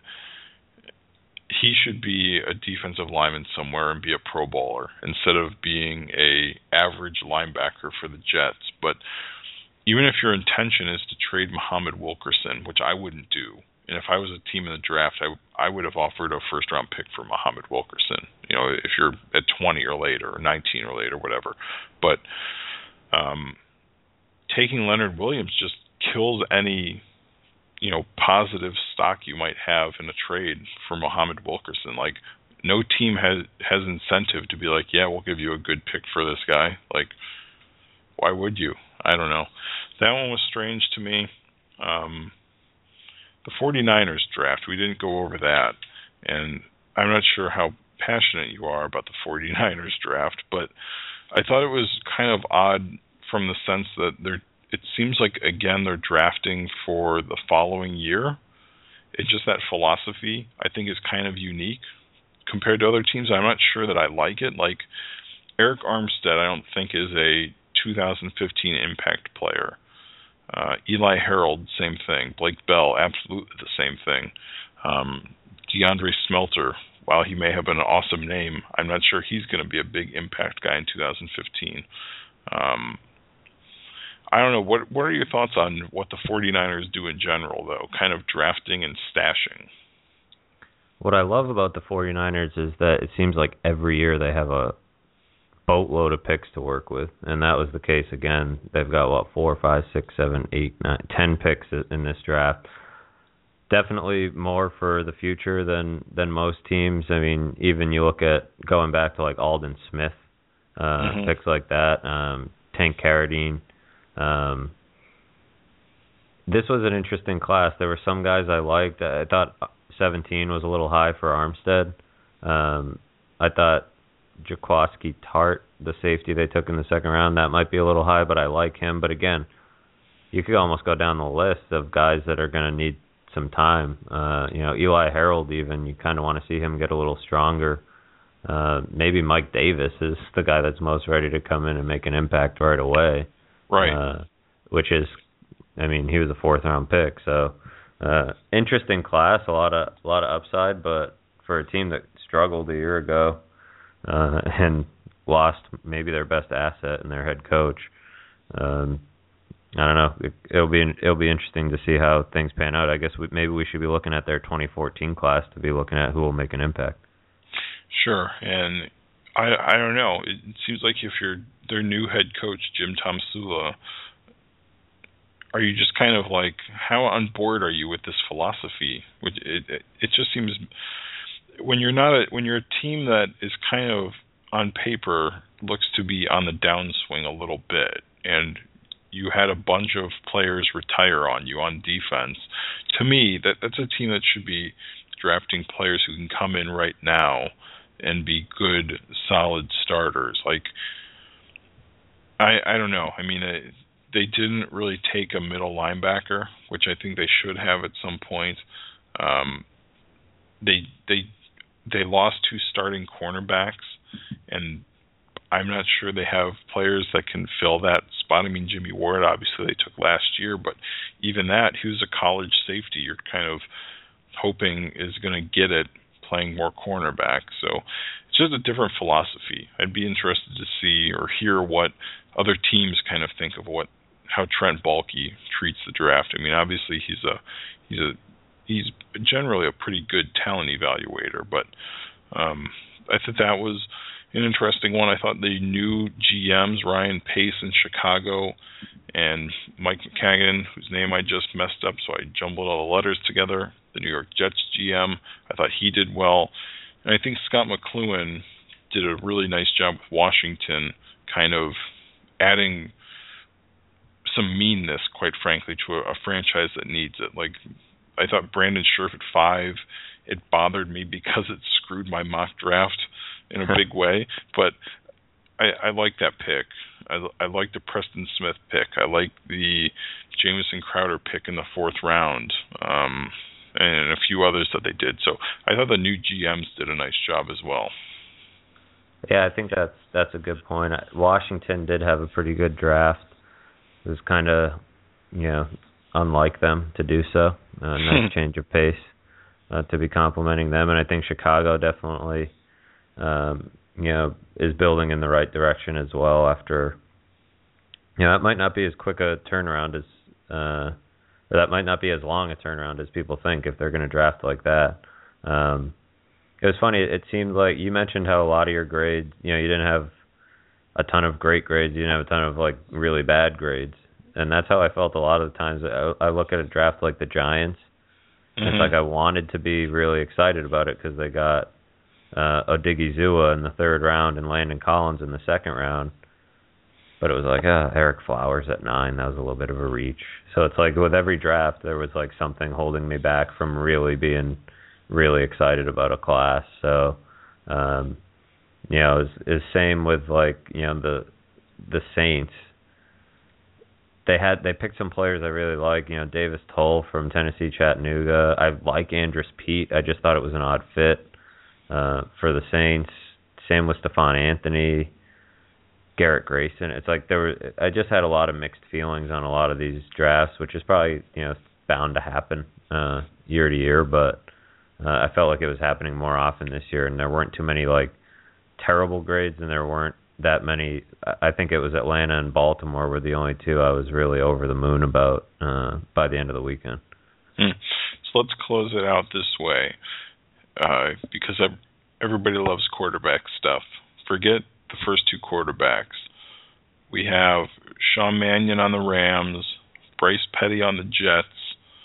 he should be a defensive lineman somewhere and be a Pro Bowler instead of being a average linebacker for the Jets. But even if your intention is to trade Muhammad Wilkerson, which I wouldn't do, and if I was a team in the draft, I, I would have offered a first-round pick for Muhammad Wilkerson, you know, if you're at twenty or later, or nineteen or later, whatever. But um, taking Leonard Williams just kills any, you know, positive stock you might have in a trade for Muhammad Wilkerson. Like, no team has, has incentive to be like, yeah, we'll give you a good pick for this guy. Like, why would you? I don't know. That one was strange to me. Um, the 49ers draft, we didn't go over that. And I'm not sure how passionate you are about the 49ers draft, but I thought it was kind of odd from the sense that they're, it seems like, again, they're drafting for the following year. It's just that philosophy, I think, is kind of unique compared to other teams. I'm not sure that I like it. Like, Eric Armstead, I don't think is a two thousand fifteen impact player. Uh, Eli Harold, same thing. Blake Bell, absolutely the same thing. Um, DeAndre Smelter, while he may have an awesome name, I'm not sure he's going to be a big impact guy in two thousand fifteen. Um, I don't know. What What are your thoughts on what the 49ers do in general, though, kind of drafting and stashing? What I love about the 49ers is that it seems like every year they have a boatload of picks to work with, and that was the case again. They've got, what, four, five, six, seven, eight, nine, ten picks in this draft. Definitely more for the future than, than most teams. I mean, even you look at going back to, like, Aldon Smith, uh, mm-hmm. picks like that, um, Tank Carradine. Um, this was an interesting class. There were some guys I liked. I thought seventeen was a little high for Armstead. Um, I thought Jaquiski Tart, the safety they took in the second round, that might be a little high, but I like him. But again, you could almost go down the list of guys that are going to need some time. Uh, you know, Eli Harold, even, you kind of want to see him get a little stronger. Uh, maybe Mike Davis is the guy that's most ready to come in and make an impact right away. Right. Uh, which is, I mean, he was a fourth round pick, so uh, interesting class, a lot of a lot of upside, but for a team that struggled a year ago, Uh, and lost maybe their best asset in their head coach. Um, I don't know. It, it'll be it'll be interesting to see how things pan out. I guess we, maybe we should be looking at their twenty fourteen class to be looking at who will make an impact. Sure, and I I don't know. It seems like if you're their new head coach, Jim Tomsula, are you just kind of like, how on board are you with this philosophy? Which it it, it just seems, when you're not a, when you're a team that is kind of on paper looks to be on the downswing a little bit, and you had a bunch of players retire on you on defense. To me, that that's a team that should be drafting players who can come in right now and be good, solid starters. Like, I I don't know. I mean, it, they didn't really take a middle linebacker, which I think they should have at some point. Um, they they they lost two starting cornerbacks, and I'm not sure they have players that can fill that spot. I mean, Jimmy Ward, obviously, they took last year, but even that, he was a college safety. You're kind of hoping is going to get it playing more cornerback. So it's just a different philosophy. I'd be interested to see or hear what other teams kind of think of what how Trent Baalke treats the draft. I mean, obviously, he's a he's a he's generally a pretty good talent evaluator, but um, I thought that was an interesting one. I thought the new G Ms, Ryan Pace in Chicago and Mike McCagan, whose name I just messed up, so I jumbled all the letters together, the New York Jets G M, I thought he did well. And I think Scott McCloughan did a really nice job with Washington, kind of adding some meanness, quite frankly, to a, a franchise that needs it. Like, I thought Brandon Scherff at five, it bothered me because it screwed my mock draft in a big way, but I, I like that pick. I, I like the Preston Smith pick. I like the Jamison Crowder pick in the fourth round, um, and a few others that they did. So I thought the new G Ms did a nice job as well. Yeah, I think that's that's a good point. Washington did have a pretty good draft. It was kind of, you know, unlike them to do so. A nice change of pace uh, to be complimenting them, and I think Chicago definitely, um, you know, is building in the right direction as well. After, you know, it might not be as quick a turnaround as, uh, or that might not be as long a turnaround as people think if they're going to draft like that. Um, it was funny. It seemed like you mentioned how a lot of your grades, you know, you didn't have a ton of great grades. You didn't have a ton of like really bad grades, and that's how I felt a lot of the times. I, I look at a draft like the Giants. Mm-hmm. It's like I wanted to be really excited about it because they got uh, Odigizua in the third round and Landon Collins in the second round. But it was like, uh, Eric Flowers at nine. That was a little bit of a reach. So it's like with every draft, there was like something holding me back from really being really excited about a class. So, um, you know, it's, it's same with like, you know, the the Saints. They had they picked some players I really like. You know, Davis Tull from Tennessee Chattanooga. I like Andrus Peat. I just thought it was an odd fit uh, for the Saints. Same with Stephon Anthony, Garrett Grayson. It's like there were. I just had a lot of mixed feelings on a lot of these drafts, which is probably, you know, bound to happen uh, year to year. But uh, I felt like it was happening more often this year, and there weren't too many like terrible grades, and there weren't that many. I think it was Atlanta and Baltimore were the only two I was really over the moon about uh, by the end of the weekend. Hmm. So let's close it out this way, uh, because everybody loves quarterback stuff. Forget the first two quarterbacks. We have Sean Mannion on the Rams, Bryce Petty on the Jets,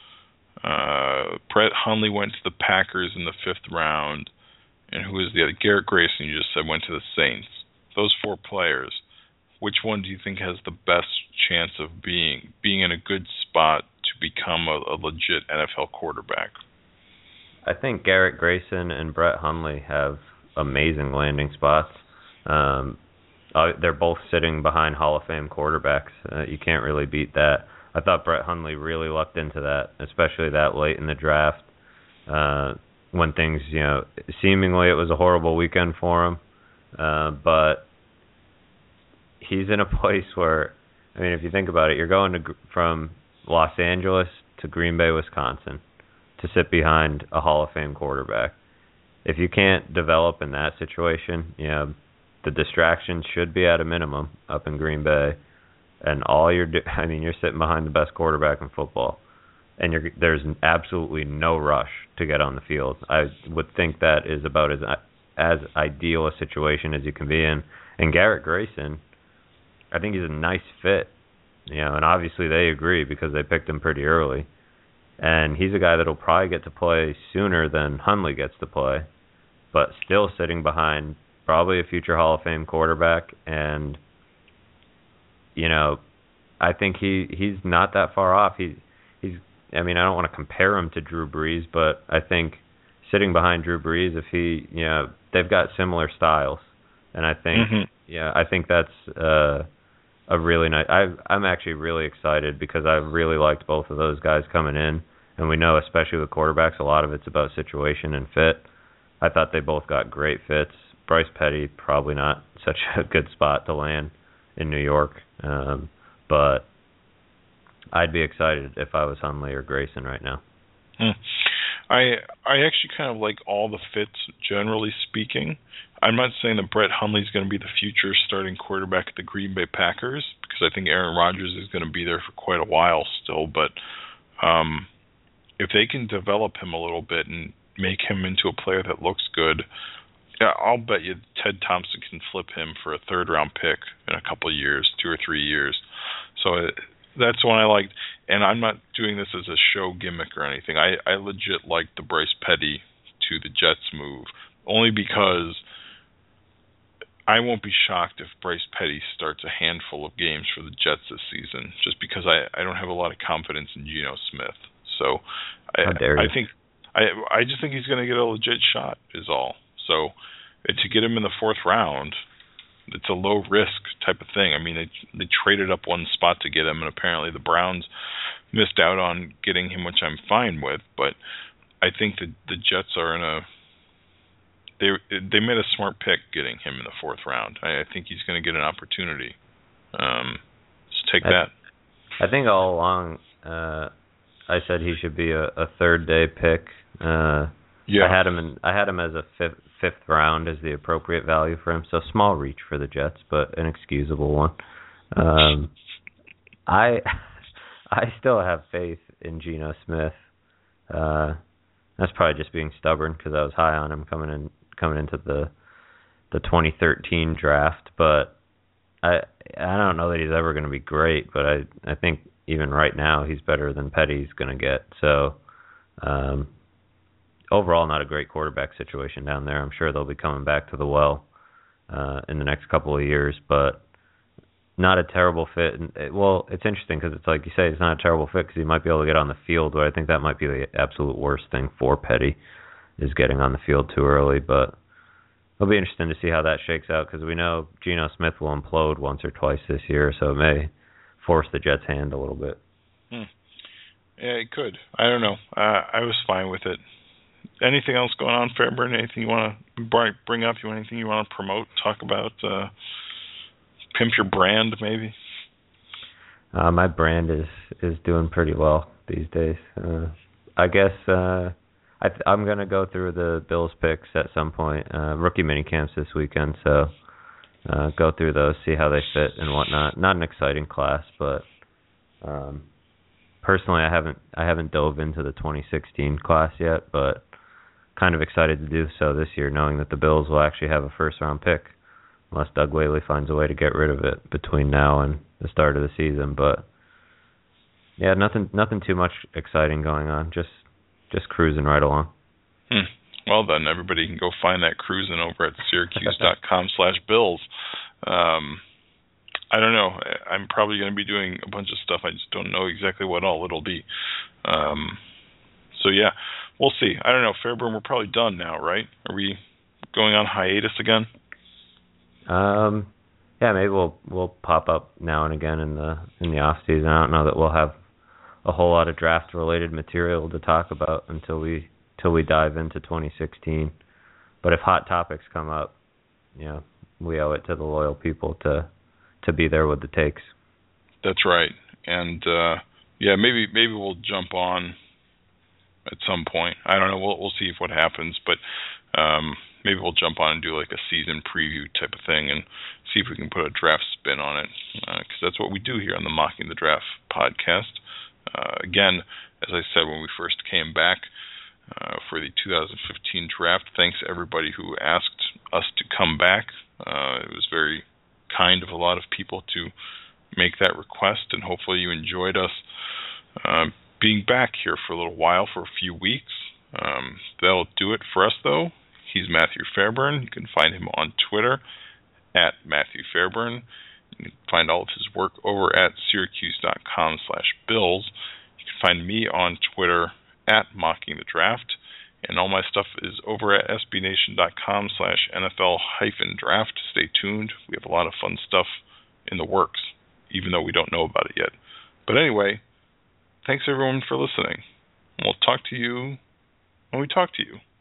uh, Brett Hundley went to the Packers in the fifth round, and who is the other? Garrett Grayson, you just said, went to the Saints. Those four players, which one do you think has the best chance of being being in a good spot to become a, a legit N F L quarterback? I think Garrett Grayson and Brett Hundley have amazing landing spots. Um, uh, they're both sitting behind Hall of Fame quarterbacks. Uh, you can't really beat that. I thought Brett Hundley really lucked into that, especially that late in the draft, uh, when things, you know, seemingly it was a horrible weekend for him. Uh, but he's in a place where, I mean, if you think about it, you're going to from Los Angeles to Green Bay, Wisconsin, to sit behind a Hall of Fame quarterback. If you can't develop in that situation, you know, the distractions should be at a minimum up in Green Bay, and all you're do- I mean, you're sitting behind the best quarterback in football, and you're, there's absolutely no rush to get on the field. I would think that is about as as ideal a situation as you can be in. And Garrett Grayson, I think he's a nice fit You know, and obviously they agree because they picked him pretty early. And he's a guy that'll probably get to play sooner than Hundley gets to play, but still sitting behind probably a future Hall of Fame quarterback. And, you know, I think he, he's not that far off. He, he's, I mean, I don't want to compare him to Drew Brees, but I think sitting behind Drew Brees, if he, you know, they've got similar styles. And I think, mm-hmm. yeah, I think that's uh, a really nice. I, I'm actually really excited because I really liked both of those guys coming in, and we know, especially with quarterbacks, a lot of it's about situation and fit. I thought they both got great fits. Bryce Petty probably not such a good spot to land in New York, um, but I'd be excited if I was Hundley or Grayson right now. Hmm. I I actually kind of like all the fits, generally speaking. I'm not saying that Brett Hundley's going to be the future starting quarterback at the Green Bay Packers, because I think Aaron Rodgers is going to be there for quite a while still. But um, if they can develop him a little bit and make him into a player that looks good, yeah, I'll bet you Ted Thompson can flip him for a third-round pick in a couple of years, two or three years. So it, that's one I liked. And I'm not doing this as a show gimmick or anything. I, I legit liked the Bryce Petty to the Jets move, only because I won't be shocked if Bryce Petty starts a handful of games for the Jets this season, just because I, I don't have a lot of confidence in Geno Smith. So I, I think I I just think he's going to get a legit shot is all. So to get him in the fourth round, it's a low risk type of thing. I mean, they they traded up one spot to get him, and apparently the Browns missed out on getting him, which I'm fine with. But I think that the Jets are in a they they made a smart pick getting him in the fourth round. I, I think he's going to get an opportunity. Um, so take I, that. I think all along uh, I said he should be a, a third day pick. Uh, yeah. I had him in. I had him as a fifth. Fifth round is the appropriate value for him, so small reach for the Jets, but an excusable one. Um, I I still have faith in Geno Smith. Uh, that's probably just being stubborn because I was high on him coming in coming into the the twenty thirteen draft, but I I don't know that he's ever going to be great, but I I think even right now he's better than Petty's going to get. So. Um, Overall, not a great quarterback situation down there. I'm sure they'll be coming back to the well uh, in the next couple of years, but not a terrible fit. And it, well, it's interesting because it's like you say, it's not a terrible fit because he might be able to get on the field, but I think that might be the absolute worst thing for Petty is getting on the field too early. But it'll be interesting to see how that shakes out because we know Geno Smith will implode once or twice this year, so it may force the Jets' hand a little bit. Hmm. Yeah, it could. I don't know. Uh, I was fine with it. Anything else going on, Fairburn? Anything you want to bring up? You want anything you want to promote? Talk about? Uh, pimp your brand, maybe? Uh, my brand is, is doing pretty well these days. Uh, I guess uh, I th- I'm going to go through the Bills picks at some point. Uh, rookie minicamps this weekend, so uh, go through those, see how they fit and whatnot. Not an exciting class, but um, personally, I haven't I haven't dove into the twenty sixteen class yet, but kind of excited to do so this year, knowing that the Bills will actually have a first-round pick, unless Doug Whaley finds a way to get rid of it between now and the start of the season. But yeah, nothing, nothing too much exciting going on. Just, just cruising right along. Hmm. Well then, everybody can go find that cruising over at Syracuse dot com slash Bills. Um, I don't know. I'm probably going to be doing a bunch of stuff. I just don't know exactly what all it'll be. Um, so yeah. We'll see. I don't know, Fairburn, we're probably done now, right? Are we going on hiatus again? Um, yeah, maybe we'll we'll pop up now and again in the in the off season. I don't know that we'll have a whole lot of draft related material to talk about until we till we dive into twenty sixteen. But if hot topics come up, you know, we owe it to the loyal people to to be there with the takes. That's right. And uh, yeah, maybe maybe we'll jump on at some point. I don't know. We'll we'll see if what happens, but um, maybe we'll jump on and do like a season preview type of thing and see if we can put a draft spin on it, because uh, that's what we do here on the Mocking the Draft podcast. Uh, again, as I said when we first came back uh, for the two thousand fifteen draft, thanks everybody who asked us to come back. Uh, it was very kind of a lot of people to make that request, and hopefully you enjoyed us uh, being back here for a little while, for a few weeks. Um, that'll do it for us, though. He's Matthew Fairburn. You can find him on Twitter at Matthew Fairburn. You can find all of his work over at Syracuse.com slash Bills. You can find me on Twitter at Mocking the Draft. And all my stuff is over at SBNation.com slash NFL hyphen draft. Stay tuned. We have a lot of fun stuff in the works, even though we don't know about it yet. But anyway, thanks everyone for listening. And we'll talk to you when we talk to you.